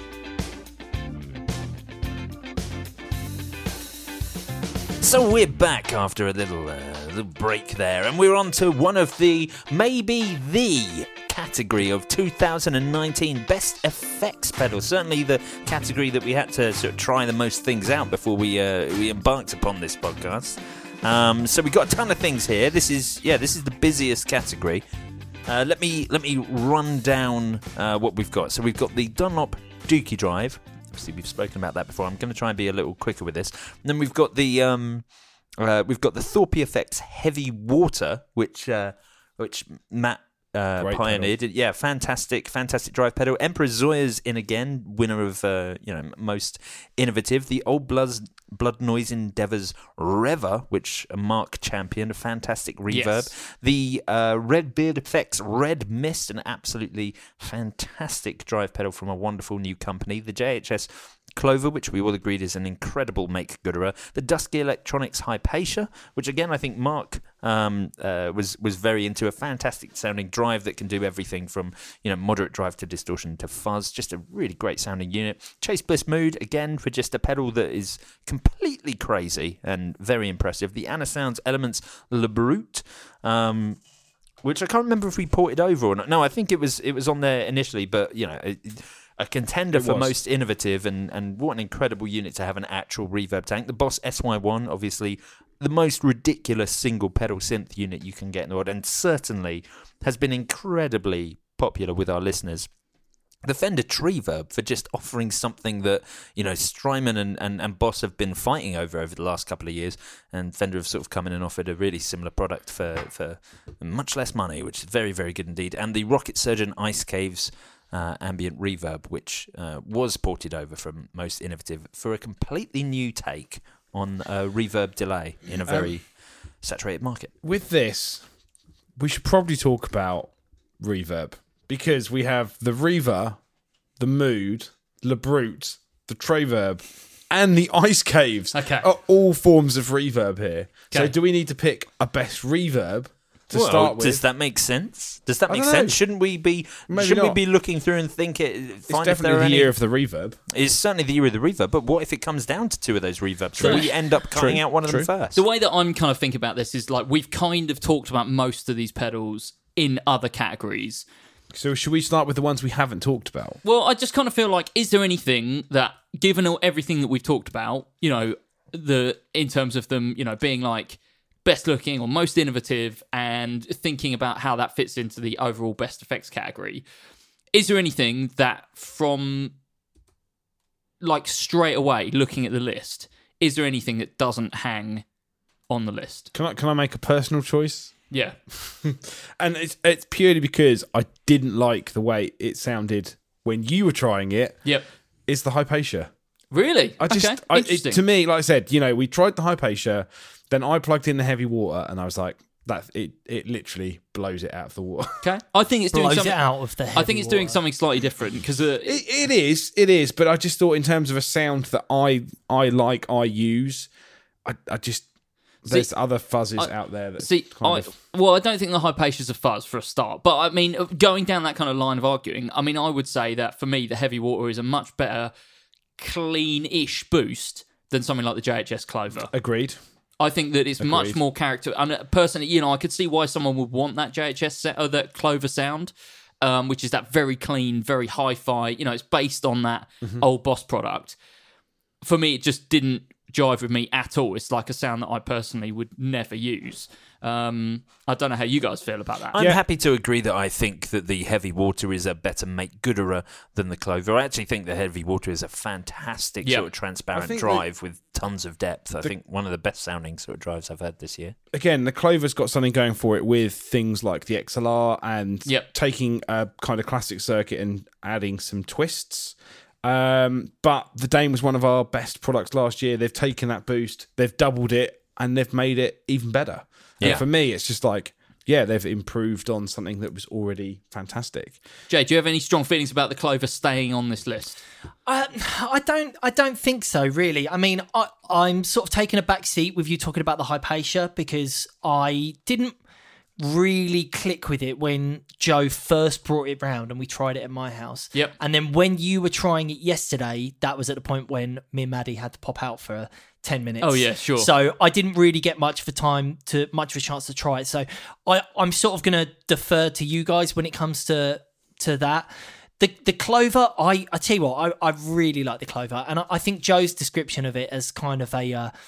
So we're back after a little, uh, little break there, and we're on to one of the, maybe the category of two thousand nineteen best effects pedals. Certainly the category that we had to sort of try the most things out before we uh, we embarked upon this podcast. Um, so we got a ton of things here. This is yeah, this is the busiest category. Uh, let me let me run down uh, what we've got. So we've got the Dunlop Dookie Drive. Obviously, we've spoken about that before. I'm going to try and be a little quicker with this. And then we've got the um, uh, we've got the Thorpe Effects Heavy Water, which uh, which Matt uh, Great pioneered. Yeah, fantastic, fantastic drive pedal. Emperor Zoya's in again, winner of uh, you know most innovative. The Old Bloods Blood Noise Endeavours Rever, which Mark championed, a fantastic reverb. Yes. The uh, Red Beard Effects Red Mist, an absolutely fantastic drive pedal from a wonderful new company. The J H S Clover, which we all agreed is an incredible make gooder. The Dusky Electronics Hypatia, which again I think Mark um, uh, was was very into, a fantastic sounding drive that can do everything from you know moderate drive to distortion to fuzz. Just a really great sounding unit. Chase Bliss Mood, again for just a pedal that is completely crazy and very impressive. The Anna Sounds Elements Le Brute, um, which I can't remember if we ported over or not. No, I think it was it was on there initially, but you know. It, A contender It for was. most innovative, and, and what an incredible unit to have an actual reverb tank. The Boss S Y one, obviously the most ridiculous single pedal synth unit you can get in the world, and certainly has been incredibly popular with our listeners. The Fender Treeverb, for just offering something that, you know, Strymon and, and, and Boss have been fighting over over the last couple of years, and Fender have sort of come in and offered a really similar product for, for much less money, which is very, very good indeed. And the Rocket Surgeon Ice Caves Uh, ambient reverb, which uh, was ported over from Most Innovative for a completely new take on uh, reverb delay in a very um, saturated market. With this, we should probably talk about reverb because we have the Reaver, the Mood, Le Brute, the Treverb, and the Ice Caves okay. are all forms of reverb here. Okay. So do we need to pick a best reverb to well, start with? Does that make sense? Does that I make don't know. sense? Shouldn't we be Maybe shouldn't not. we be looking through and think it? It's Find if there definitely are the any, year of the reverb. It's certainly the year of the reverb. But what if it comes down to two of those reverbs? True. Should we end up cutting True. out one of True. them first? The way that I'm kind of thinking about this is like we've kind of talked about most of these pedals in other categories. So should we start with the ones we haven't talked about? Well, I just kind of feel like, is there anything that, given all, everything that we've talked about, you know, the in terms of them, you know, being like best looking or most innovative and thinking about how that fits into the overall best effects category, is there anything that from like straight away looking at the list, is there anything that doesn't hang on the list? Can I can I make a personal choice? Yeah. And it's it's purely because I didn't like the way it sounded when you were trying it. Yep. It's the Hypatia. Really? I just, okay. I, it, Interesting. to me, like I said, you know, we tried the Hypatia, then I plugged in the heavy water, and I was like, that it it literally blows it out of the water. Okay. I think it's doing Blows something it out of the I think heavy it's doing water. something slightly different because uh, It, it is, it is, but I just thought in terms of a sound that I I like, I use, I, I just there's See, other fuzzes I- out there that See, kind I, of well, I don't think the Hypatia's a fuzz for a start, but I mean, going down that kind of line of arguing, I mean, I would say that for me, the heavy water is a much better clean-ish boost than something like the J H S Clover. agreed. I think that it's much Agreed. more character. And personally, you know, I could see why someone would want that J H S set, or that Clover sound, um, which is that very clean, very hi-fi. You know, it's based on that Mm-hmm. old Boss product. For me, it just didn't jive with me at all. It's like a sound that I personally would never use. Um, I don't know how you guys feel about that. I'm Yeah. happy to agree that I think that the heavy water is a better make gooderer than the Clover. I actually think the heavy water is a fantastic Yeah. sort of I transparent think drive with tons of depth. I the- think one of the best sounding sort of drives I've had this year. Again, the Clover's got something going for it with things like the X L R and Yep. taking a kind of classic circuit and adding some twists. Um, but the Dane was one of our best products last year. They've taken that boost, they've doubled it, and they've made it even better. And Yeah. for me, it's just like, yeah, they've improved on something that was already fantastic. Jay, do you have any strong feelings about the Clover staying on this list? I, I don't. I don't think so. Really. I mean, I, I'm sort of taking a back seat with you talking about the Hypatia because I didn't really click with it when Joe first brought it round and we tried it at my house. Yep. And then when you were trying it yesterday, that was at the point when me and Maddie had to pop out for ten minutes. Oh, yeah, sure. So I didn't really get much of a time to much of a chance to try it. So I, I'm sort of going to defer to you guys when it comes to to that. The the Clover, I, I tell you what, I, I really like the Clover, and I, I think Joe's description of it as kind of a, uh,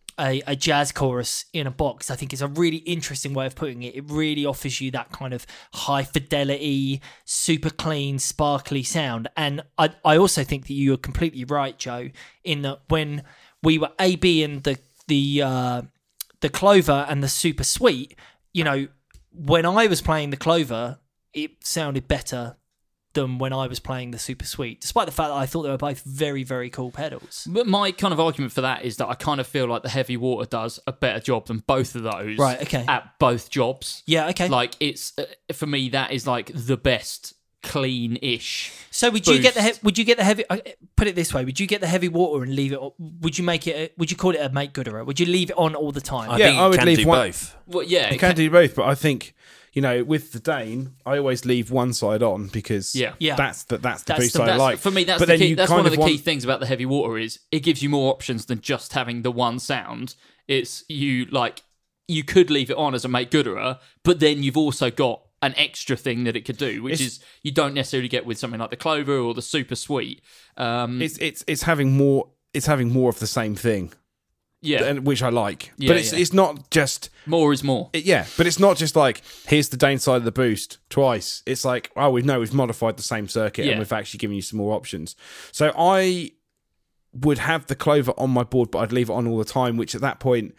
a a jazz chorus in a box, I think is a really interesting way of putting it. It really offers you that kind of high fidelity, super clean, sparkly sound. And I I also think that you are completely right, Joe, in that when we were A B in the the uh, the Clover and the Super Sweet, you know, when I was playing the Clover, it sounded better than when I was playing the Super Sweet, despite the fact that I thought they were both very, very cool pedals. But my kind of argument for that is that I kind of feel like the heavy water does a better job than both of those. Right, okay. At both jobs. Yeah, okay. Like, it's, uh, for me, that is like the best clean-ish. So would you get the boost. he- would you get the heavy? uh, Put it this way: would you get the heavy water and leave it? on- Would you make it? A, would you call it a make gooderer? Would you leave it on all the time? I Yeah, think I you would can leave do one- both. Well, yeah. You it can do both, but I think, you know, with the Dane, I always leave one side on because Yeah. Yeah. that's the, that's the That's boost the- I That's, like. for me, that's but the then key. you That's kind one of the want- key things about the heavy water is it gives you more options than just having the one sound. It's you like you could leave it on as a make gooderer, but then you've also got an extra thing that it could do, which It's- is you don't necessarily get with something like the Clover or the Super Sweet. Um, It's it's it's having more. It's having more of the same thing, yeah, and, which I like. Yeah, but it's yeah. it's not just more is more. it, yeah. But it's not just like here's the Dane side of the boost twice. It's like oh we know we've modified the same circuit Yeah. and we've actually given you some more options. So I would have the Clover on my board, but I'd leave it on all the time. Which at that point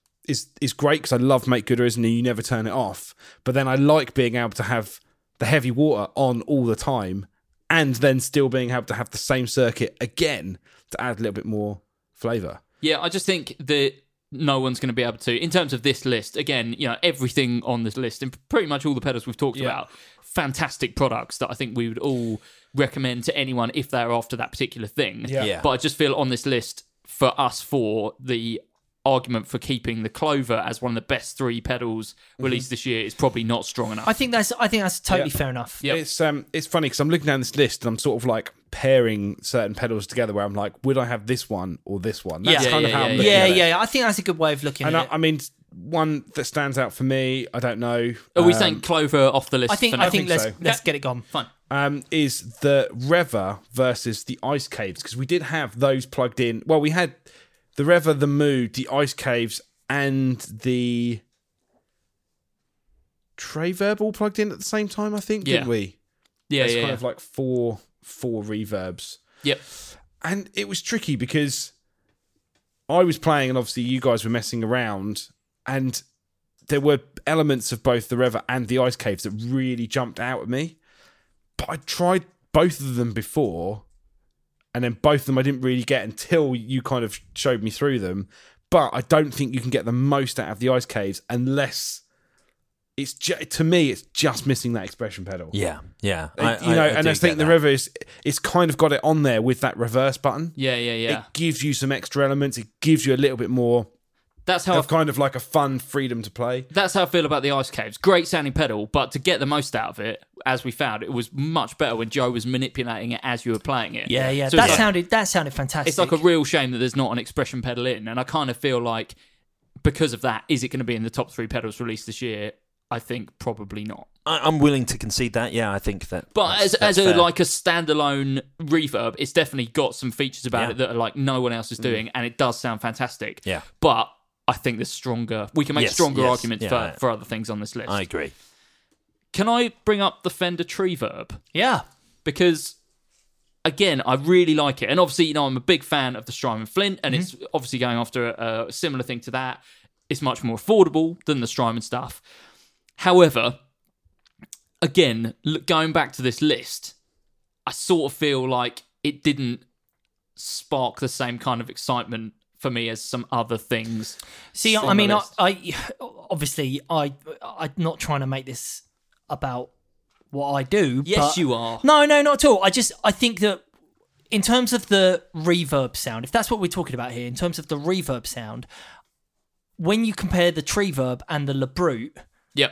is is great because I love make gooderers and you never turn it off. But then I like being able to have the heavy water on all the time, and then still being able to have the same circuit again to add a little bit more flavour. Yeah, I just think that no one's going to be able to, in terms of this list, again, you know, everything on this list, and pretty much all the pedals we've talked Yeah. about, fantastic products that I think we would all recommend to anyone if they're after that particular thing. Yeah. Yeah. But I just feel on this list, for us four, the argument for keeping the Clover as one of the best three pedals released this year is probably not strong enough. I think that's I think that's totally Yeah. fair enough. Yep. It's um, it's funny because I'm looking down this list and I'm sort of like pairing certain pedals together where I'm like, would I have this one or this one? That's Yeah. kind Yeah, of how yeah, I'm yeah, looking Yeah, at it. yeah. I think that's a good way of looking And at I, it. I mean, one that stands out for me, I don't know. Are we um, saying Clover off the list? I think for I now? think, think let's so. let's get it gone. Fine. um, is the Reva versus the Ice Caves, because we did have those plugged in. Well, we had the Reva, the Mood, the Ice Caves, and the Traverb all plugged in at the same time, I think, Yeah. didn't we? Yeah, It's yeah, kind yeah. of like four four reverbs. Yep. And it was tricky because I was playing and obviously you guys were messing around, and there were elements of both the Reva and the Ice Caves that really jumped out at me. But I tried both of them before, and then both of them I didn't really get until you kind of showed me through them. But I don't think you can get the most out of the Ice Caves unless it's ju- to me it's just missing that expression pedal. Yeah, yeah. Uh, you know, and I think the Reva is it's kind of got it on there with that reverse button. Yeah, yeah, yeah. It gives you some extra elements. It gives you a little bit more That's how I of kind of like a fun freedom to play. That's how I feel about the Ice Caves. Great sounding pedal, but to get the most out of it, as we found, it was much better when Joe was manipulating it as you were playing it. Yeah, yeah. So that it's like- sounded that sounded fantastic. It's like a real shame that there's not an expression pedal in, and I kind of feel like because of that, is it going to be in the top three pedals released this year? I think probably not. I, I'm willing to concede that. Yeah, I think that. But that's- as that's as a fair. like a standalone reverb, it's definitely got some features about Yeah. it that are like no one else is doing, and it does sound fantastic. Yeah. But I think there's stronger. We can make Yes, stronger yes, arguments yeah, for, I- for other things on this list. I agree. Can I bring up the Fender Treverb? yeah. Because again, I really like it, and obviously, you know, I'm a big fan of the Strymon Flint, and it's obviously going after a, a similar thing to that. It's much more affordable than the Strymon stuff. However, again, look, going back to this list, I sort of feel like it didn't spark the same kind of excitement for me as some other things. See, on I the mean, I, list. I obviously I I'm not trying to make this about what I do. Yes, but- you are. No, no, not at all. I just I think that in terms of the reverb sound, if that's what we're talking about here, in terms of the reverb sound, when you compare the Treverb and the LeBrute, Yep.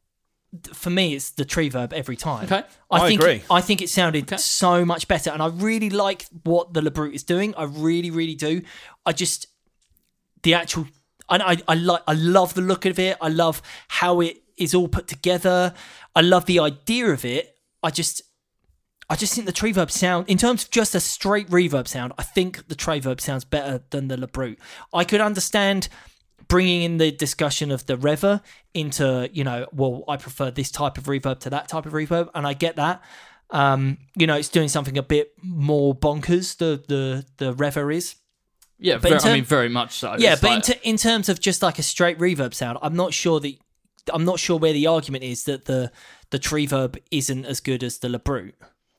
for me, it's the Treverb every time. Okay. I, I think agree. I think it sounded Okay. so much better, and I really like what the LeBrute is doing. I really, really do. I just the actual. I, I, I like. I love the look of it. I love how it is all put together. I love the idea of it. I just. I just think the Treverb sound, in terms of just a straight reverb sound, I think the Treverb sounds better than the LeBrute. I could understand bringing in the discussion of the Reva into, you know, well, I prefer this type of reverb to that type of reverb, and I get that. Um, you know, it's doing something a bit more bonkers, the the the Reva is. Yeah, But very, in term- I mean, very much so. Yeah, It's but like- in, t- in terms of just like a straight reverb sound, I'm not sure that I'm not sure where the argument is that the the Treverb isn't as good as the LeBrute.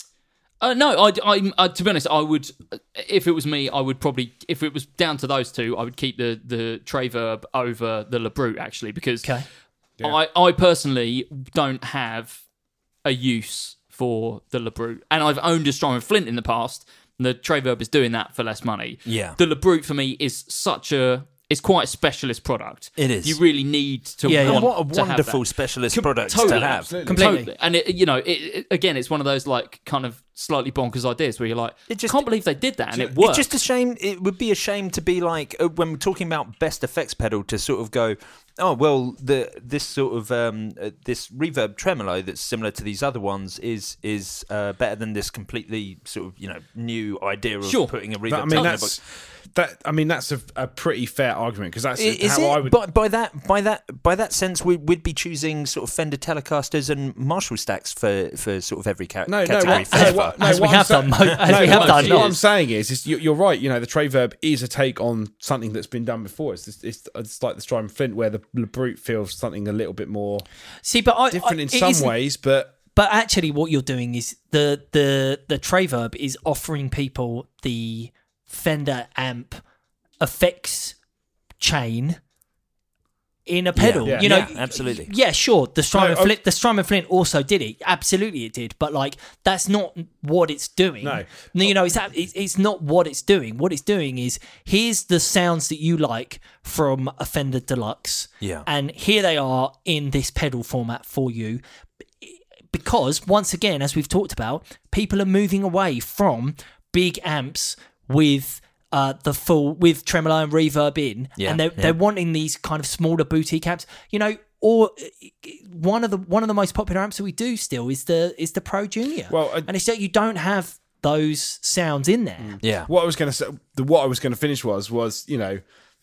Uh, no, I, I, I, to be honest, I would, if it was me, I would probably, if it was down to those two, I would keep the the Treverb over the LeBrute, actually, because Okay. I, I personally don't have a use for the LeBrute, and I've owned a Strymon Flint in the past, and the Treverb is doing that for less money. Yeah. The LeBrute for me is such a, it's quite a specialist product. It is. You really need to Yeah, yeah. want And what a to have wonderful that. specialist Com- product totally, to have. absolutely. Completely. Totally. And it, you know, it, it, again, it's one of those like kind of slightly bonkers ideas where you're like, It just- can't believe they did that and it worked. It's just a shame. It would be a shame to be like uh, when we're talking about best effects pedal to sort of go, oh well, the this sort of um, uh, this reverb tremolo that's similar to these other ones is is uh, better than this completely sort of you know new idea of Sure. putting a reverb. That, I mean, pedal in a that's box. that. I mean, that's a, a pretty fair argument because that's I- Is how it? I would. By, by that, by that, by that sense, we, we'd be choosing sort of Fender Telecasters and Marshall stacks for, for sort of every ca- No, no, category. what, so no, far. what, no, As we what I'm have sa- done, mo- as no, we have what, done, What yes. I'm saying is, is you- you're right. You know, the Treverb is a take on something that's been done before. It's it's, it's, it's like the Strymon Flint, where the LeBrute feels something a little bit more See, but I, different I, in it some isn't- ways. But But actually, what you're doing is the the the Treverb is offering people the Fender amp effects chain in a pedal. Yeah, you know, yeah, absolutely. Yeah, sure. The Strymon No, Flint, the Strymon Flint also did it. Absolutely, it did. But like, that's not what it's doing. No. you know, it's it's it's not what it's doing. What it's doing is here's the sounds that you like from a Fender Deluxe. Yeah. And here they are in this pedal format for you. Because once again, as we've talked about, people are moving away from big amps with uh, the full with tremolo and reverb in, Yeah, and they're yeah. they're wanting these kind of smaller boutique amps. You know, or one of the one of the most popular amps that we do still is the is the Pro Junior. Well, uh, and it's that you don't have those sounds in there. Yeah. What I was going to say, the what I was going to finish was was you know,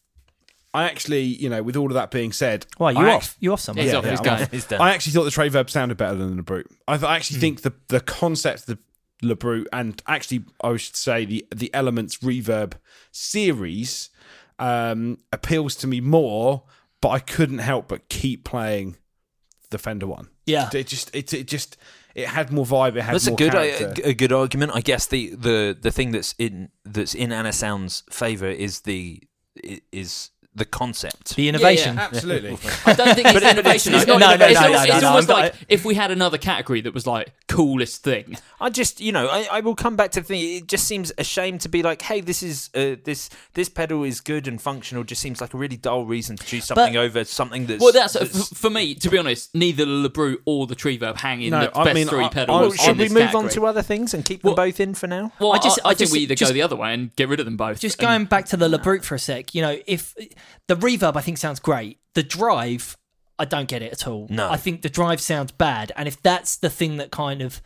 I actually you know with all of that being said, Why you I off? act- You off somewhere? He's off, he's I'm going. off. He's done. I actually thought the Traverb sounded better than the Brute. I, th- I actually think the the concept of the Le Brute, and actually I should say the the Elements Reverb series um, appeals to me more, but I couldn't help but keep playing the Fender one. Yeah. It just it it just it had more vibe. It had That's a more good character. a, a good argument. I guess the, the, the thing that's in that's in Anna Sound's favour is the is the concept. The innovation. Yeah, Absolutely. I don't think it's innovation. it's though. not It's, innovation. al- No, no, no, it's no, almost I'm- like if we had another category that was like coolest thing. I just, you know, I, I will come back to the thing. It just seems a shame to be like, hey, this is uh, this this pedal is good and functional. Just seems like a really dull reason to choose something But- over something that's. Well, that's, that's f- for me. To be honest, neither Le Brute or the Treverb hang in No, the I best mean, three I- pedals. I- in should we this move category. on to other things and keep Well- them both in for now? Well, I just- I, I, I think just- we either just- go the other way and get rid of them both. Just And- going back to the Le Brute for a sec, you know, if the reverb I think sounds great, the drive I don't get it at all. No. I think the drive sounds bad, and if that's the thing that kind of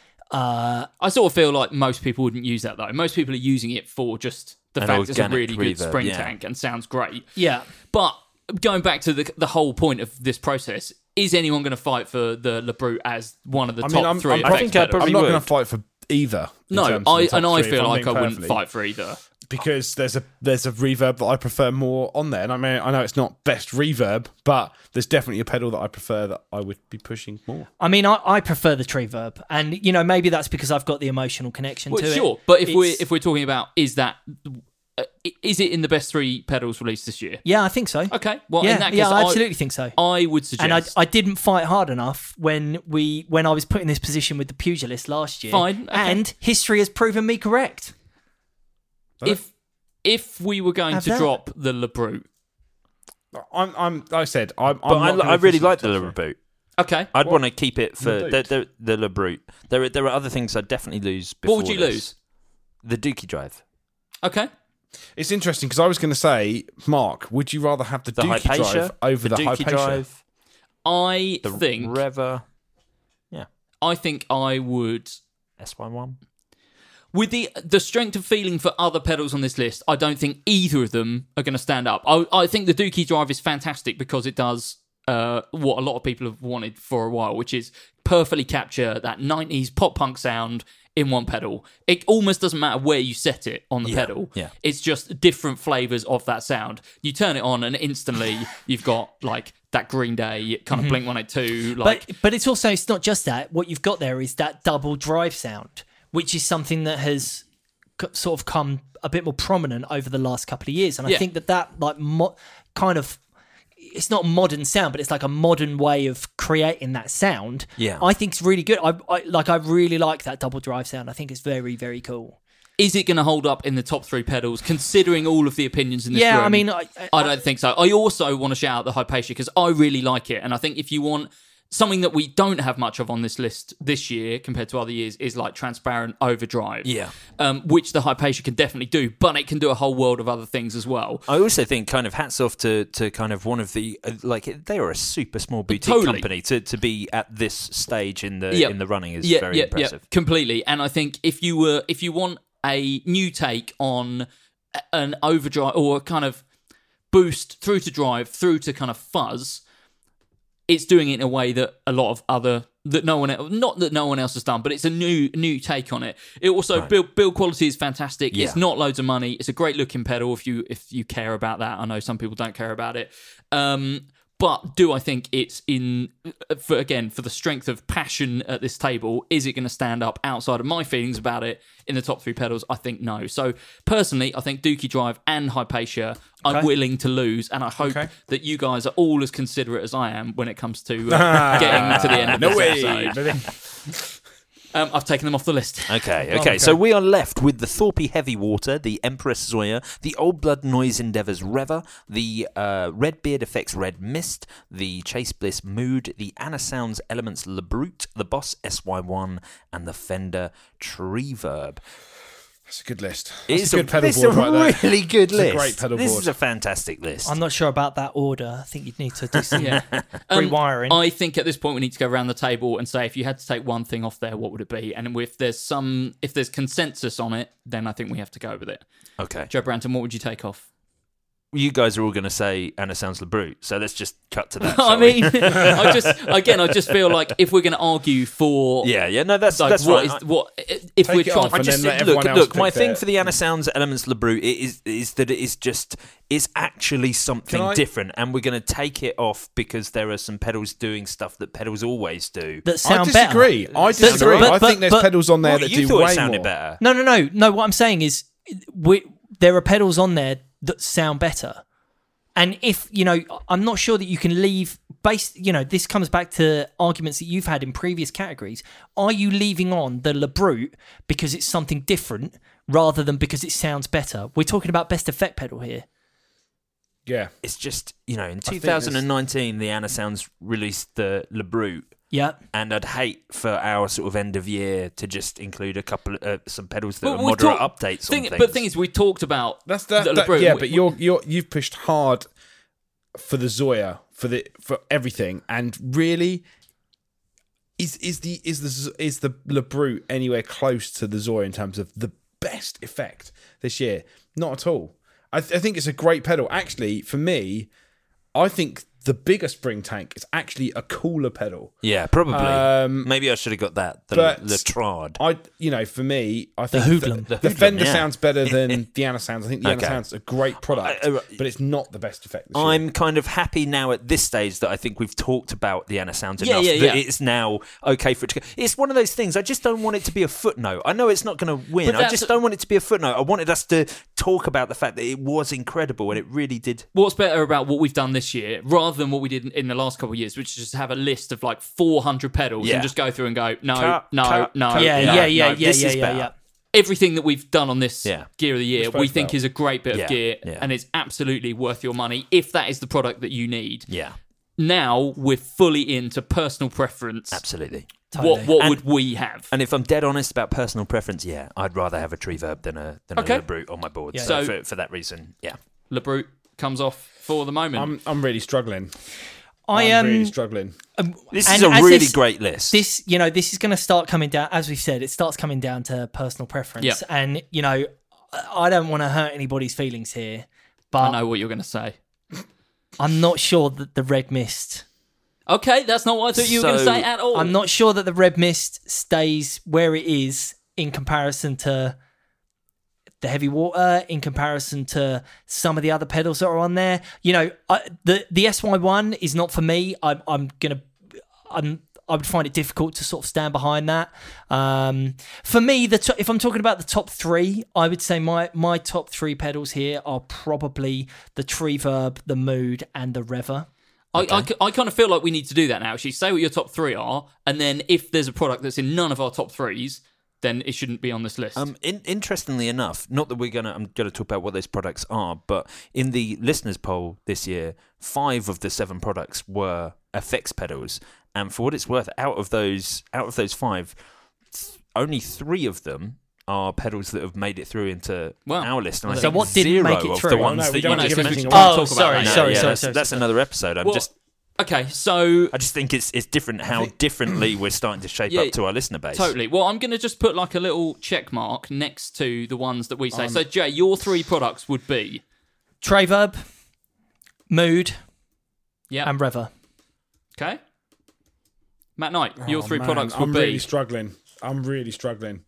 uh, I sort of feel like most people wouldn't use that though. Most people are using it for just the An fact it's a organic really good reverb, spring yeah. tank and sounds great. yeah, But going back to the the whole point of this process, is anyone going to fight for the Le Brute as one of the I top mean, I'm, three I'm, effects I think I'd pedals? probably I'm not would. going to fight for either. in No, terms of I the top and I three, if feel I'm like I being wouldn't perfectly- fight for either. because there's a there's a reverb that I prefer more on there, and I mean I know it's not best reverb, but there's definitely a pedal that I prefer that I would be pushing more. I mean, I, I prefer the Treverb, and you know maybe that's because I've got the emotional connection Well, to it. sure, but if we're It's- if we're talking about is that uh, is it in the best three pedals released this year? yeah, I think so. Okay, well yeah, in that case, yeah, I I absolutely think so. I would suggest. And I, I didn't fight hard enough when we when I was put in this position with the Pugilist last year. Fine, okay. And history has proven me correct. if if we were going Have to that. drop the Le Brute, I'm I'm like I said I'm. But I'm I, not gonna I really push like it the to Le top three. Brute. okay, I'd What? want to keep it for Le the, Brute? the, the Le Brute. There, are- there are other things I'd definitely lose. Before what would you this. lose? The Dookie Drive. Okay, It's interesting because I was going to say, Mark, would you rather have the, The Dookie Hypatia drive over the, Dookie Hypatia? Drive. I The think Rever I think I would. S Y one. With the the strength of feeling for other pedals on this list, I don't think either of them are going to stand up. I, I think the Dookie Drive is fantastic because it does uh, what a lot of people have wanted for a while, which is perfectly capture that nineties pop punk sound in one pedal. It almost doesn't matter where you set it on the Yeah, pedal. yeah. It's just different flavors of that sound. You turn it on and instantly you've got like that Green Day kind of Blink one eighty-two. Like, But but it's also it's not just that. What you've got there is that double drive sound, which is something that has c- sort of come a bit more prominent over the last couple of years. And I Yeah. think that that like mo- kind of it's not modern sound, but it's like a modern way of creating that sound. Yeah. I think it's really good. I, I like I really like that double drive sound. I think it's very very cool. is it going to hold up in the top three pedals, considering all of the opinions in this Yeah, room? I mean, I, I, I don't think so. I also want to shout out the Hypatia because I really like it. And I think if you want something that we don't have much of on this list this year compared to other years is like transparent overdrive. Yeah. Um, which the Hypatia can definitely do, but it can do a whole world of other things as well. I also think kind of hats off to, to kind of one of the uh, like they are a super small boutique Totally. company to, to be at this stage in the Yep. in the running is yeah, very yeah, impressive. Yeah, completely. And I think if you were if you want a new take on an overdrive or a kind of boost through to drive through to kind of fuzz, it's doing it in a way that a lot of other that no one else, not that no one else has done, but it's a new new take on it. It also Right. build build quality is fantastic. Yeah. It's not loads of money. It's a great looking pedal if you if you care about that. I know some people don't care about it. Um, But do I think it's in, for, again, for the strength of passion at this table, is it going to stand up outside of my feelings about it in the top three pedals? I think no. So personally, I think Dookie Drive and Hypatia I'm Okay. willing to lose, and I hope Okay. that you guys are all as considerate as I am when it comes to uh, getting to the end of No this way. episode. Um, I've taken them off the list. Okay, okay, so we are left with the Thorpe Heavy Water, the Empress Zoya, the Old Blood Noise Endeavours Rever, the uh, Red Beard Effects Red Mist, the Chase Bliss Mood, the Anna Sounds Elements Le Brute, the Boss S Y one, and the Fender Treverb. That's a good list. It's That's a good pedal it's board a right there. really good It's a list. great pedal this board. is a fantastic list. I'm not sure about that order. I think you'd need to do some Yeah. Um, rewiring. I think at this point we need to go around the table and say if you had to take one thing off there, what would it be? And if there's some, if there's consensus on it, then I think we have to go with it. Okay. Joe Branton, what would you take off? You guys are all going to say Anna Sounds Le Brute, so let's just cut to that. I shall we? mean, I just again, I just feel like if we're going to argue for, yeah, yeah, no, that's like that's what right. is what if Take we're it trying. off I and just then let look, everyone else look. My pick thing their- for the Anna Sounds Elements Le Brute is is that it is just it's actually something Can I- different, and we're going to take it off because there are some pedals doing stuff that pedals always do. that I sound disagree. better. I disagree. but- I but- think there's but- pedals on there Well, that you do thought way it sounded more. better. No, no, no, no. What I'm saying is, we, there are pedals on there that sound better. And if, you know, I'm not sure that you can leave, based, you know, this comes back to arguments that you've had in previous categories. Are you leaving on the Le Brute because it's something different rather than because it sounds better? We're talking about best effect pedal here. Yeah. It's just, you know, in think two thousand nineteen, the Anna Sounds released the Le Brute, Yeah. and I'd hate for our sort of end of year to just include a couple of uh, some pedals that But are we moderate talk- updates thing, on things. but the thing is, we talked about That's that. the Le that- Brute. yeah, We- but you're you're you've pushed hard for the Zoya for the for everything, and really, is is the is the Z- is the Le Brute anywhere close to the Zoya in terms of the best effect this year? Not at all. I, th- I think it's a great pedal. Actually, for me, I think the bigger spring tank is actually a cooler pedal. yeah, probably. Um, Maybe I should have got that. The but- Le Trad. I, you know, for me, I The think Hoodlum. the, The the Fender Hoodlum, yeah. sounds better than the Anna Sounds. I think the Anna Okay. Sounds is a great product, I- I- but it's not the best effect. This year. I'm kind of happy now at this stage that I think we've talked about the Anna Sounds Yeah, enough yeah, that yeah. it's now okay for it to go. It's one of those things. I just don't want it to be a footnote. I know it's not going to win. But I that's- just don't want it to be a footnote. I wanted us to talk about the fact that it was incredible and it really did. What's better about what we've done this year, rather than what we did in, in the last couple of years, which is just have a list of like four hundred pedals Yeah. and just go through and go, no, Cut, no, cut, no. cut. Yeah, no, yeah, yeah, no. yeah, this yeah, is yeah, better. yeah. Everything that we've done on this Yeah. gear of the year, Which we both think felt. is a great bit of Yeah, gear yeah. and it's absolutely worth your money if that is the product that you need. Yeah, Now we're fully into personal preference. absolutely. What what And- would we have? And if I'm dead honest about personal preference, yeah, I'd rather have a Treverb than a than Okay. a Le Brute on my board. Yeah. So, So- for, for that reason, yeah. Le Brute comes off for the moment. I'm I'm really struggling. I I'm um, really struggling. This and is a as really this- great list. this, you know, this is going to start coming down, as we've said, it starts coming down to personal preference. Yeah. And, you know, I don't want to hurt anybody's feelings here, I but know what you're going to say. I'm not sure that the Red Mist, Okay, that's not what I thought you were going to So, say at all. I'm not sure that the Red Mist stays where it is in comparison to the Heavy Water, in comparison to some of the other pedals that are on there. You know, I, the the S Y one is not for me. I'm I'm gonna I'm I would find it difficult to sort of stand behind that. Um, for me, the to- if I'm talking about the top three, I would say my my top three pedals here are probably the Treverb, the Mood, and the Rever. I, I, I kind of feel like we need to do that now. Actually, say what your top three are, and then if there's a product that's in none of our top threes, then it shouldn't be on this list. Um, in, interestingly enough, not that we're gonna, I'm gonna talk about what those products are, but in the listeners' poll this year, five of the seven products were effects pedals, and for what it's worth, out of those, out of those five, th- only three of them are pedals that have made it through into Wow. our list. And I So think what didn't zero make it of through? the Oh, ones no, we that don't you have to just give mentioned. anything away. Oh, talk about sorry, that now. sorry, yeah, sorry, that's, sorry. that's another episode. I'm Well, just, okay, so I just think it's it's different how differently we're starting to shape Yeah, up to our listener base. totally. Well, I'm going to just put like a little check mark next to the ones that we say. so, Jay, your three products would be Treverb, Mood, yeah, and Rever. okay. Matt Knight, your Oh, three man, products would I'm be really struggling. I'm really struggling.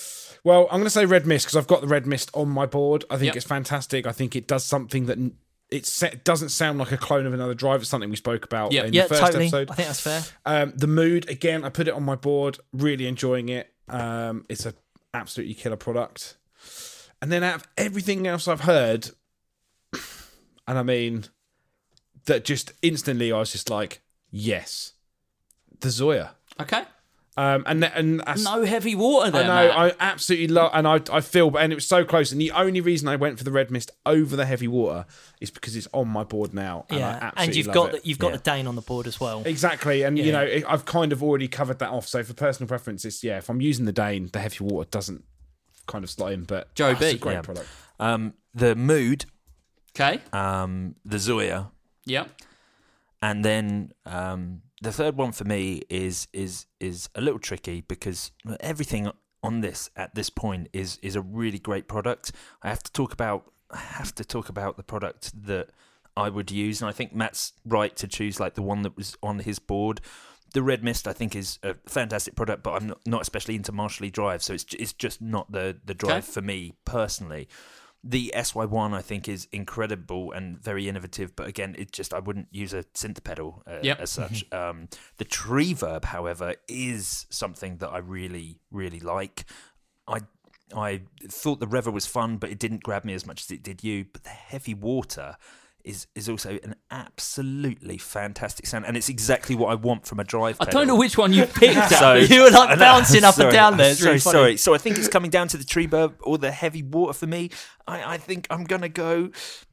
Well, I'm going to say Red Mist because I've got the Red Mist on my board. I think Yep. it's fantastic. I think it does something that n- it's, it doesn't sound like a clone of another drive. It's something we spoke about Yeah. in Yeah, the first totally. episode. I think that's fair. Um, the Mood, again, I put it on my board. Really enjoying it. Um, it's a absolutely killer product. And then out of everything else I've heard, and I mean, that just instantly I was just like, yes, the Zoya. Okay. Um, and and that's, No heavy water there, I know, Matt. I absolutely love, and I I feel, and it was so close. And the only reason I went for the Red Mist over the Heavy Water is because it's on my board now, and I Yeah, absolutely and you've love got it. the, you've got Yeah. the Dane on the board as well. Exactly, and you Yeah. know it, I've kind of already covered that off. So for personal preference, it's yeah. If I'm using the Dane, the Heavy Water doesn't kind of slot in, but Joe oh, it's B. a great Yeah. product. Um, the Mood, Okay. um, the Zoya, Yep. and then um, the third one for me is is is a little tricky because everything on this at this point is is a really great product. I have to talk about I have to talk about the product that I would use, and I think Matt's right to choose like the one that was on his board. The Red Mist, I think, is a fantastic product, but I'm not, not especially into Marshall drive, so it's it's just not the the drive Okay. for me personally. The S Y one, I think, is incredible and very innovative, but again, it just I wouldn't use a synth pedal uh, Yep. as such. Um, the Tree Verb, however, is something that I really, really like. I I thought the Rever was fun, but it didn't grab me as much as it did you. But the Heavy Water is is also an absolutely fantastic sound, and it's exactly what I want from a drive I pedal. don't know which one you picked. So- You were like I know, bouncing up and sorry, down there. I'm It's so really funny. sorry. So I think it's coming down to the Tree Verb or the Heavy Water for me. I, I think I'm gonna go.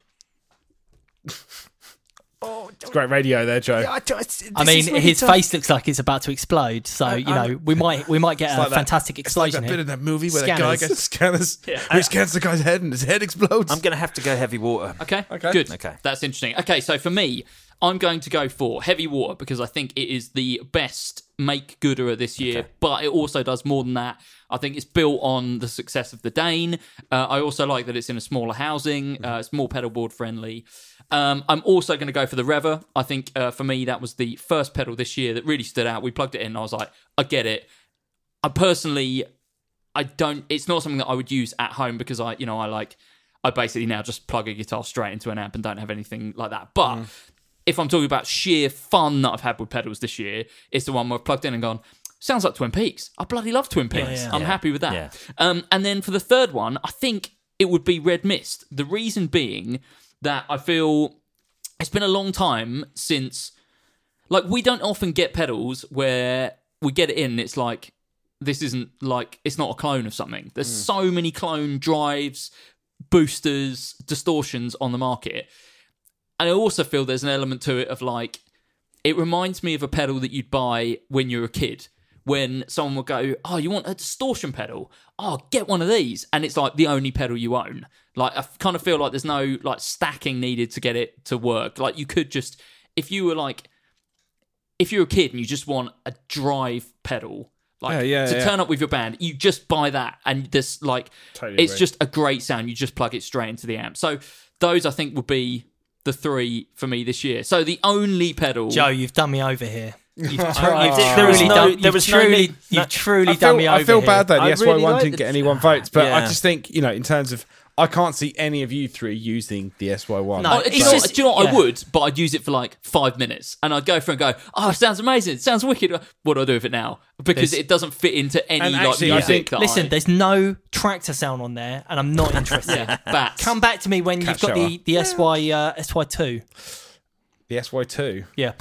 Oh, It's great radio there, Joe. I, just, I this mean, is really his tough. face looks like it's about to explode. So I- you know, I'm- we might we might get a like that- fantastic It's like explosion that bit here. in that movie where the guy Scanners. gets scanners, where he scans the guy's head and his head explodes. I'm gonna have to go Heavy Water. Okay. Okay. Good. Okay. That's interesting. Okay, so for me, I'm going to go for Heavy Water because I think it is the best make gooder this year, but it also does more than that. I think it's built on the success of the Dane. Uh, I also like that it's in a smaller housing. Uh, it's more pedal board friendly. Um, I'm also going to go for the Rever. I think uh, for me, that was the first pedal this year that really stood out. We plugged it in and I was like, I get it. I personally, I don't, it's not something that I would use at home because I, you know, I like, I basically now just plug a guitar straight into an amp and don't have anything like that. But Mm. if I'm talking about sheer fun that I've had with pedals this year, it's the one where I've plugged in and gone, sounds like Twin Peaks. I bloody love Twin Peaks. yeah. I'm Yeah. happy with that. Yeah. Um, and then for the third one, I think it would be Red Mist. The reason being that I feel it's been a long time since, like, we don't often get pedals where we get it in and it's like, this isn't like, it's not a clone of something. There's so many clone drives, boosters, distortions on the market. And I also feel there's an element to it of like, it reminds me of a pedal that you'd buy when you're a kid. When someone will go, oh, you want a distortion pedal? Oh, get one of these. And it's like the only pedal you own. Like, I kind of feel like there's no like stacking needed to get it to work. Like, you could just, if you were like, if you're a kid and you just want a drive pedal, like Yeah, yeah, to yeah. turn up with your band, you just buy that. And this, like, Totally it's agree. just a great sound. You just plug it straight into the amp. So those, I think, would be the three for me this year. So the only pedal. Joe, you've done me over here. You've, tru- I you've did. There truly was no- done. there You've was no truly, need- you've no- truly I done feel, me I over feel here. bad though. The I S Y really one like didn't the- get any one votes, but I Yeah. just think, you know, in terms of, I can't see any of you three using the S Y one. No, Oh, it's do, you know, just- do you know what? yeah. I would, but I'd use it for like five minutes, and I'd go through and go, "Oh, it sounds amazing! It sounds wicked. What do I do with it now?" Because There's- it doesn't fit into any And like actually, I music. think- that Listen, I, there's no tractor sound on there, and I'm not interested. yeah, bats. Come back to me when Cat you've got shower. the, the S Y uh, S Y two. The S Y two. Yeah.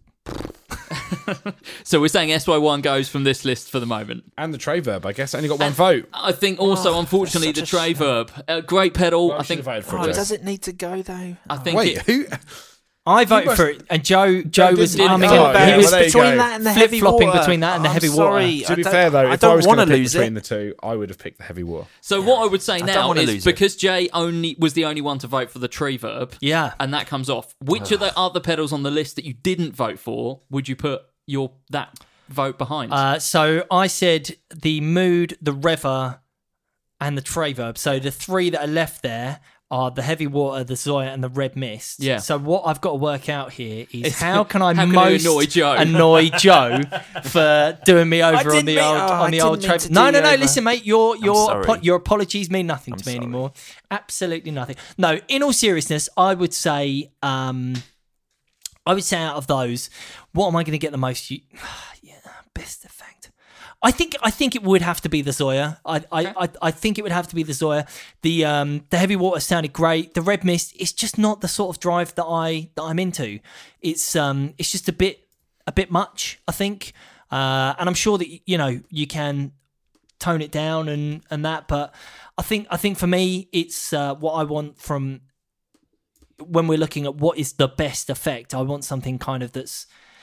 So we're saying S Y one goes from this list for the moment. And the Trey Verb, I guess, only got one vote. I think also, unfortunately, the such a Trey Verb, a great pedal. Well, I I should think. have voted for Oh, it. does it need to go though? I think. Wait, it, who? I voted must- for it, and Joe Joe was didn't- humming oh, it. yeah, He was well, there you between go. that and the heavy flip-flopping water. between that and the I'm heavy water. sorry, To I be don't- fair though, I if I don't was going want to to pick lose between it. the two, I would have picked the Heavy War. so what I would say don't now wanna is lose it. because Jay only was the only one to vote for the Tree Verb. Yeah. and that comes off. Which of the other pedals on the list that you didn't vote for would you put your that vote behind? Uh, so I said the Mood, the Rever, and the Treverb. So the three that are left there are the Heavy Water, the Zoya, and the Red Mist. Yeah. So what I've got to work out here is how can I How can I most annoy Joe? annoy Joe for doing me over on didn't the mean- old oh, on I the old didn't mean Treverb. to No, do no, you no. over. Listen, mate. Your your sorry. apo- your apologies mean nothing to me sorry. anymore. Absolutely nothing. No. In all seriousness, I would say. Um, I would say out of those, what am I going to get the most? u- yeah, best effect. I think I think it would have to be the Zoya. I I, I I think it would have to be the Zoya. The um the Heavy Water sounded great. The Red Mist is just not the sort of drive that I that I'm into. It's um it's just a bit a bit much, I think. Uh, and I'm sure that you know you can tone it down and and that, but I think I think for me it's uh, what I want from when we're looking at what is the best effect. I want something kind of that's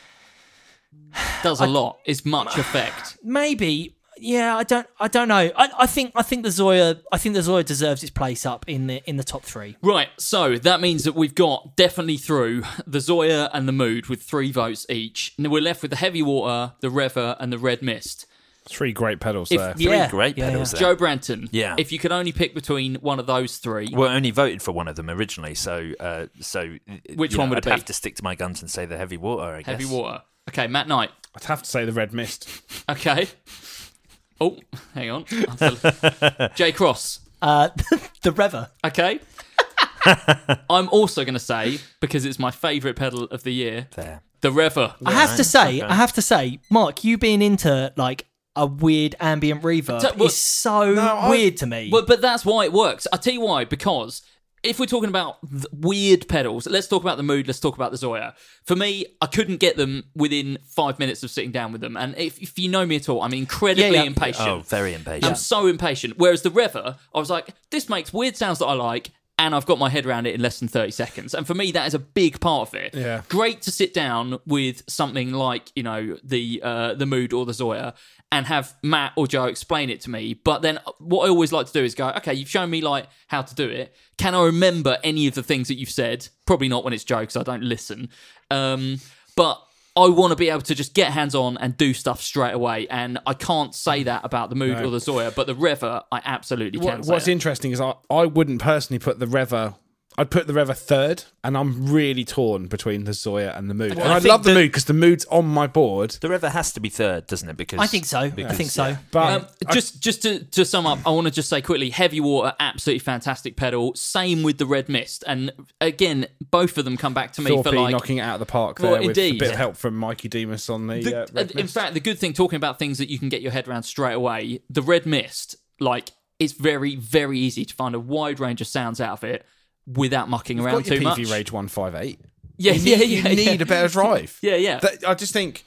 Does a lot. It's much effect. maybe, yeah. I don't, I don't know. I, I think, I think the Zoya, I think the Zoya deserves its place up in the in the top three. Right, so that means that we've got definitely through the Zoya and the Mood with three votes each. And we're left with the Heavy Water, the Rever, and the Red Mist. Three great pedals If- there. Three Yeah, great yeah, pedals yeah. there. Joe Branton, Yeah. if you could only pick between one of those three, Well, I only voted for one of them originally, so uh, so Which you one know, would I'd it be? have to stick to my guns and say the Heavy Water. I guess. Heavy Water. Okay, Matt Knight. I'd have to say the Red Mist. Okay. Oh, hang on. Jay Cross. Uh, the Rever. Okay. I'm also going to say, because it's my favourite pedal of the year, There. the Rever. I have to say, Okay. I have to say, Mark, you being into like a weird ambient reverb So- well, is so No, I- weird to me. But, but that's why it works. I'll tell you why, because if we're talking about th- weird pedals, let's talk about the Mood, let's talk about the Zoya. For me, I couldn't get them within five minutes of sitting down with them. And if, if you know me at all, I'm incredibly Yeah, yeah. impatient. Oh, very impatient. I'm so impatient. Whereas the Rever, I was like, this makes weird sounds that I like, and I've got my head around it in less than thirty seconds. And for me, that is a big part of it. Yeah. Great to sit down with something like, you know, the uh, the Mood or the Zoya and have Matt or Joe explain it to me. But then what I always like to do is go, okay, you've shown me like how to do it. Can I remember any of the things that you've said? Probably not when it's Joe, because I don't listen. Um, but I want to be able to just get hands on and do stuff straight away. And I can't say that about the Mood No. or the Zoya, but the Rever, I absolutely can What, say what's it. interesting is I, I wouldn't personally put the Rever. I'd put the Rever third, and I'm really torn between the Zoya and the Mood. Well, and I I, think love the that- Mood because the Mood's on my board. The Rever has to be third, doesn't it? Because I think so. I because- think so. But Um, just just to, to sum up, I want to just say quickly, Heavy Water, absolutely fantastic pedal. Same with the Red Mist. And again, both of them come back to me Thorpe for like... knocking it out of the park Well, there with indeed. a bit of help from Mikey Demas on the, The- uh, Red in Mist. fact, the good thing, talking about things that you can get your head around straight away, the Red Mist, like, it's very, very easy to find a wide range of sounds out of it without mucking You've around got your too P much. V Rage one fifty-eight. Yeah, You yeah, need, yeah. you yeah. need a better drive. Yeah, yeah. That- I just think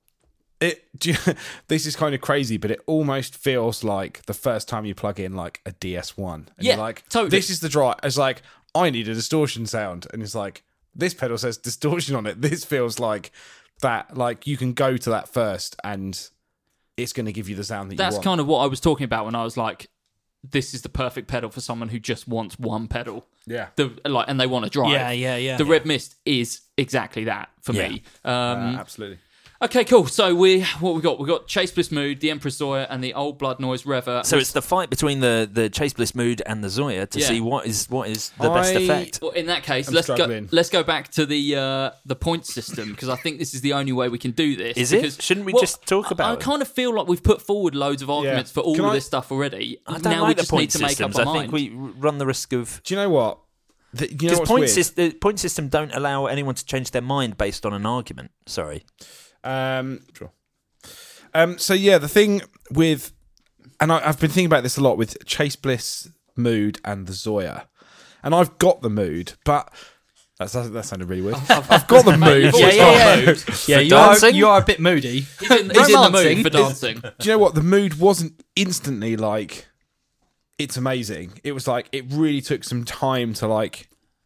it. Do you, this is kind of crazy, but it almost feels like the first time you plug in like a D S one. And Yeah, you're like, totally. this is the drive. It's like I need a distortion sound, and it's like this pedal says distortion on it. This feels like that. Like you can go to that first, and it's going to give you the sound that That's you want. kind of what I was talking about when I was like, this is the perfect pedal for someone who just wants one pedal. Yeah. The like, and they want to drive. Yeah, yeah, yeah. The Red Mist is exactly that for Yeah. me. Uh, Um, absolutely. okay, cool. So we what we got? We got Chase Bliss Mood, the Empress Zoya, and the Old Blood Noise Rever. So it's the fight between the, the Chase Bliss Mood and the Zoya to Yeah. see what is what is the best I- effect. Well, in that case, I'm let's go. struggling. Let's go back to the uh, the point system because I think this is the only way we can do this. Is it? because- Shouldn't we well, just talk about I, I it? kind of feel like we've put forward loads of arguments for all Can of I- this stuff already. I don't now like we the just need point to make systems. up our I think mind. we run the risk of Do you know what? The, you know because what's point, weird? sys- the point system don't allow anyone to change their mind based on an argument. Sorry. Um, sure. Um, so yeah, the thing with, and I, I've been thinking about this a lot with Chase Bliss Mood and the Zoya, and I've got the Mood, but that's, that sounded really weird. I've, I've got the Mood. You've Yeah, always yeah, got yeah. mood. Yeah, For you are, dancing? you are a bit moody. He's in, he's in the Romancing. mood for dancing. Do you know what? The Mood wasn't instantly like, it's amazing. It was like, it really took some time to like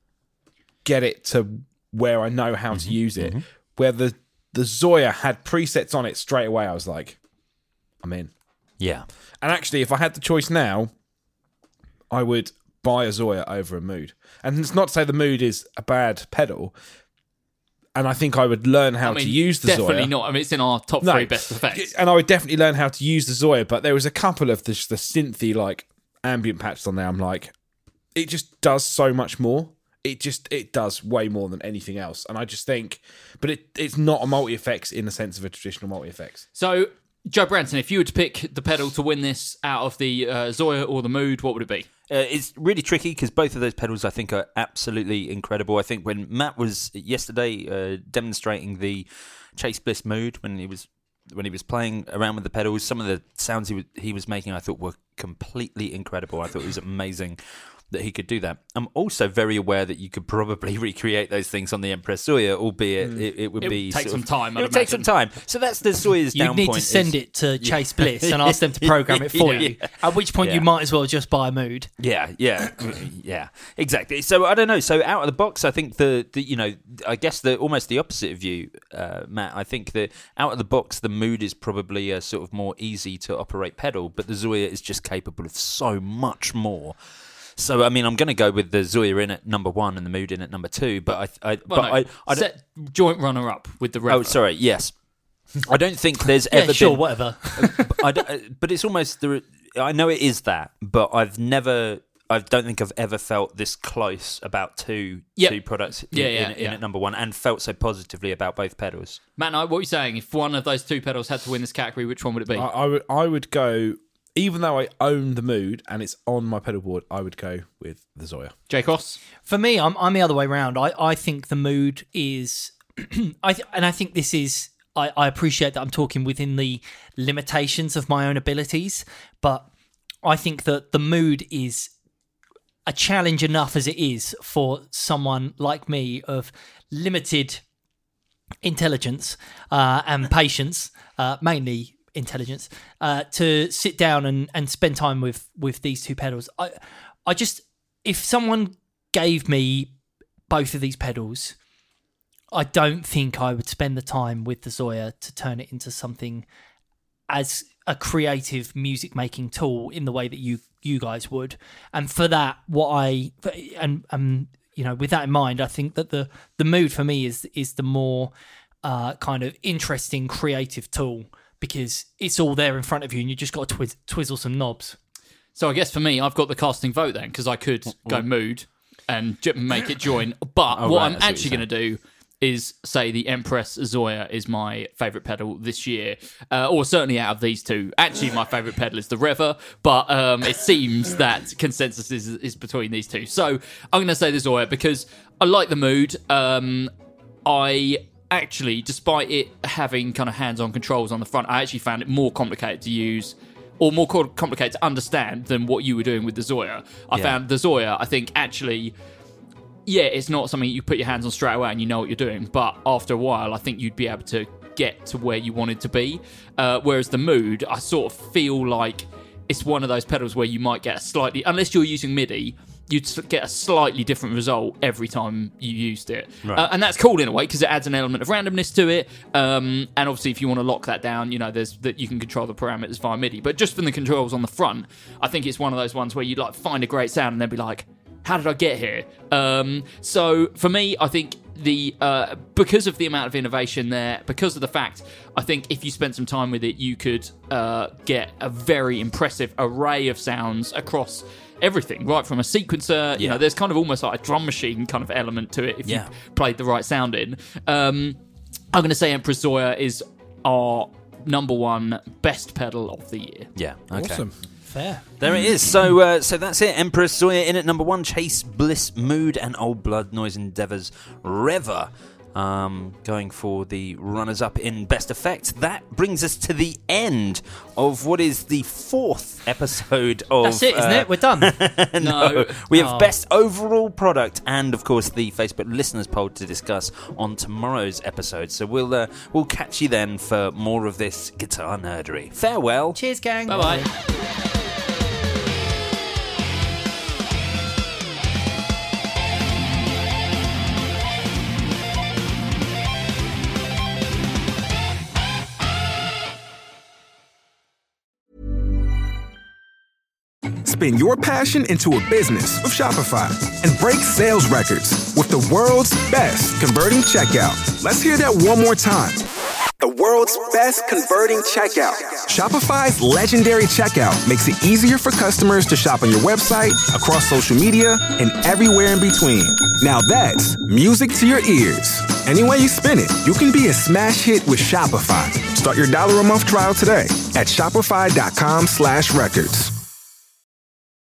get it to where I know how to use it. Where the, the Zoya had presets on it straight away, I was like, I'm in. Yeah. And actually, if I had the choice now, I would buy a Zoya over a Mood. And it's not to say the Mood is a bad pedal. And I think I would learn how I mean, to use the definitely Zoya. not. I mean, it's in our top No. three best effects. And I would definitely learn how to use the Zoya, but there was a couple of the, the synthy like ambient patches on there, I'm like, it just does so much more. It just it does way more than anything else, and I just think, but it it's not a multi effects in the sense of a traditional multi effects. So, Joe Branton, if you were to pick the pedal to win this out of the uh, Zoya or the Mood, what would it be? Uh, it's really tricky because both of those pedals I think are absolutely incredible. I think when Matt was yesterday uh, demonstrating the Chase Bliss Mood when he was when he was playing around with the pedals, some of the sounds he was, he was making I thought were completely incredible. I thought it was amazing that he could do that. I'm also very aware that you could probably recreate those things on the Empress Zoya, albeit mm. it, it would it be... It would take some of, time, It would take some time. So that's the Zoya's down point. You need to send is, it to Chase Bliss and ask them to program it for yeah. you, at which point yeah. you might as well just buy a Mood. Yeah, yeah, yeah, exactly. So I don't know. So out of the box, I think the, the you know, I guess the almost the opposite of you, uh, Matt. I think that out of the box, the Mood is probably a sort of more easy to operate pedal, but the Zoya is just capable of so much more. So I mean, I'm going to go with the Zoya in at number one and the Mood in at number two. But I, I well, but no, I, I set joint runner up with the Revo. Oh, sorry, yes. I don't think there's yeah, ever sure, been. whatever. I don't, but it's almost the. I know it is that, but I've never. I don't think I've ever felt this close about two yep. two products in, yeah, yeah, in, in yeah. at number one, and felt so positively about both pedals. Matt, what are you saying? If one of those two pedals had to win this category, which one would it be? I, I would I would go. Even though I own the Mood and it's on my pedal board, I would go with the Zoya. Jay Cross? For me, I'm I'm the other way around. I, I think the Mood is, I th- and I think this is. I, I appreciate that I'm talking within the limitations of my own abilities, but I think that the Mood is a challenge enough as it is for someone like me of limited intelligence uh, and patience, uh, mainly. intelligence uh, to sit down and, and spend time with, with these two pedals. I I just, if someone gave me both of these pedals, I don't think I would spend the time with the Zoya to turn it into something as a creative music making tool in the way that you you guys would. And for that, what I and um you know with that in mind, I think that the the Mood for me is is the more uh, kind of interesting creative tool. Because it's all there in front of you and you just got to twiz- twizzle some knobs. So I guess for me, I've got the casting vote then, because I could go Mood and j- make it join. But oh, what right, I'm what actually going to do is say the Empress Zoya is my favourite pedal this year, uh, or certainly out of these two. Actually, my favourite pedal is the Revo, but um, it seems that consensus is, is between these two. So I'm going to say the Zoya because I like the Mood. Um, I... Actually, despite it having kind of hands-on controls on the front, I actually found it more complicated to use or more complicated to understand than what you were doing with the Zoya. I yeah. found the Zoya, I think, actually, yeah, it's not something you put your hands on straight away and you know what you're doing, but after a while, I think you'd be able to get to where you wanted to be. Uh, whereas the Mood, I sort of feel like it's one of those pedals where you might get a slightly, unless you're using MIDI, you'd get a slightly different result every time you used it. Right. Uh, and that's cool in a way because it adds an element of randomness to it. Um, and obviously, if you want to lock that down, you know, there's that you can control the parameters via MIDI. But just from the controls on the front, I think it's one of those ones where you like find a great sound and then be like, how did I get here? Um, so for me, I think the uh, because of the amount of innovation there, because of the fact, I think if you spent some time with it, you could uh, get a very impressive array of sounds across everything, right from a sequencer, you yeah. know, there's kind of almost like a drum machine kind of element to it if yeah. you played the right sound in. Um, I'm going to say Empress Zoya is our number one best pedal of the year. Yeah, okay. Awesome. Fair. There it is. So uh, so that's it. Empress Zoya in at number one, Chase Bliss Mood, and Old Blood Noise Endeavour's Revo. Um, going for the runners-up in Best Effect. That brings us to the end of what is the fourth episode of... That's it, isn't uh, it? We're done. no, No. we have Oh. Best Overall Product and, of course, the Facebook listeners poll to discuss on tomorrow's episode. So we'll uh, we'll catch you then for more of this guitar nerdery. Farewell. Cheers, gang. Bye-bye. Spin your passion into a business with Shopify and break sales records with the world's best converting checkout. Let's hear that one more time. The world's best converting checkout. Shopify's legendary checkout makes it easier for customers to shop on your website, across social media, and everywhere in between. Now that's music to your ears. Any way you spin it, you can be a smash hit with Shopify. Start your dollar a month trial today at shopify.com slash records.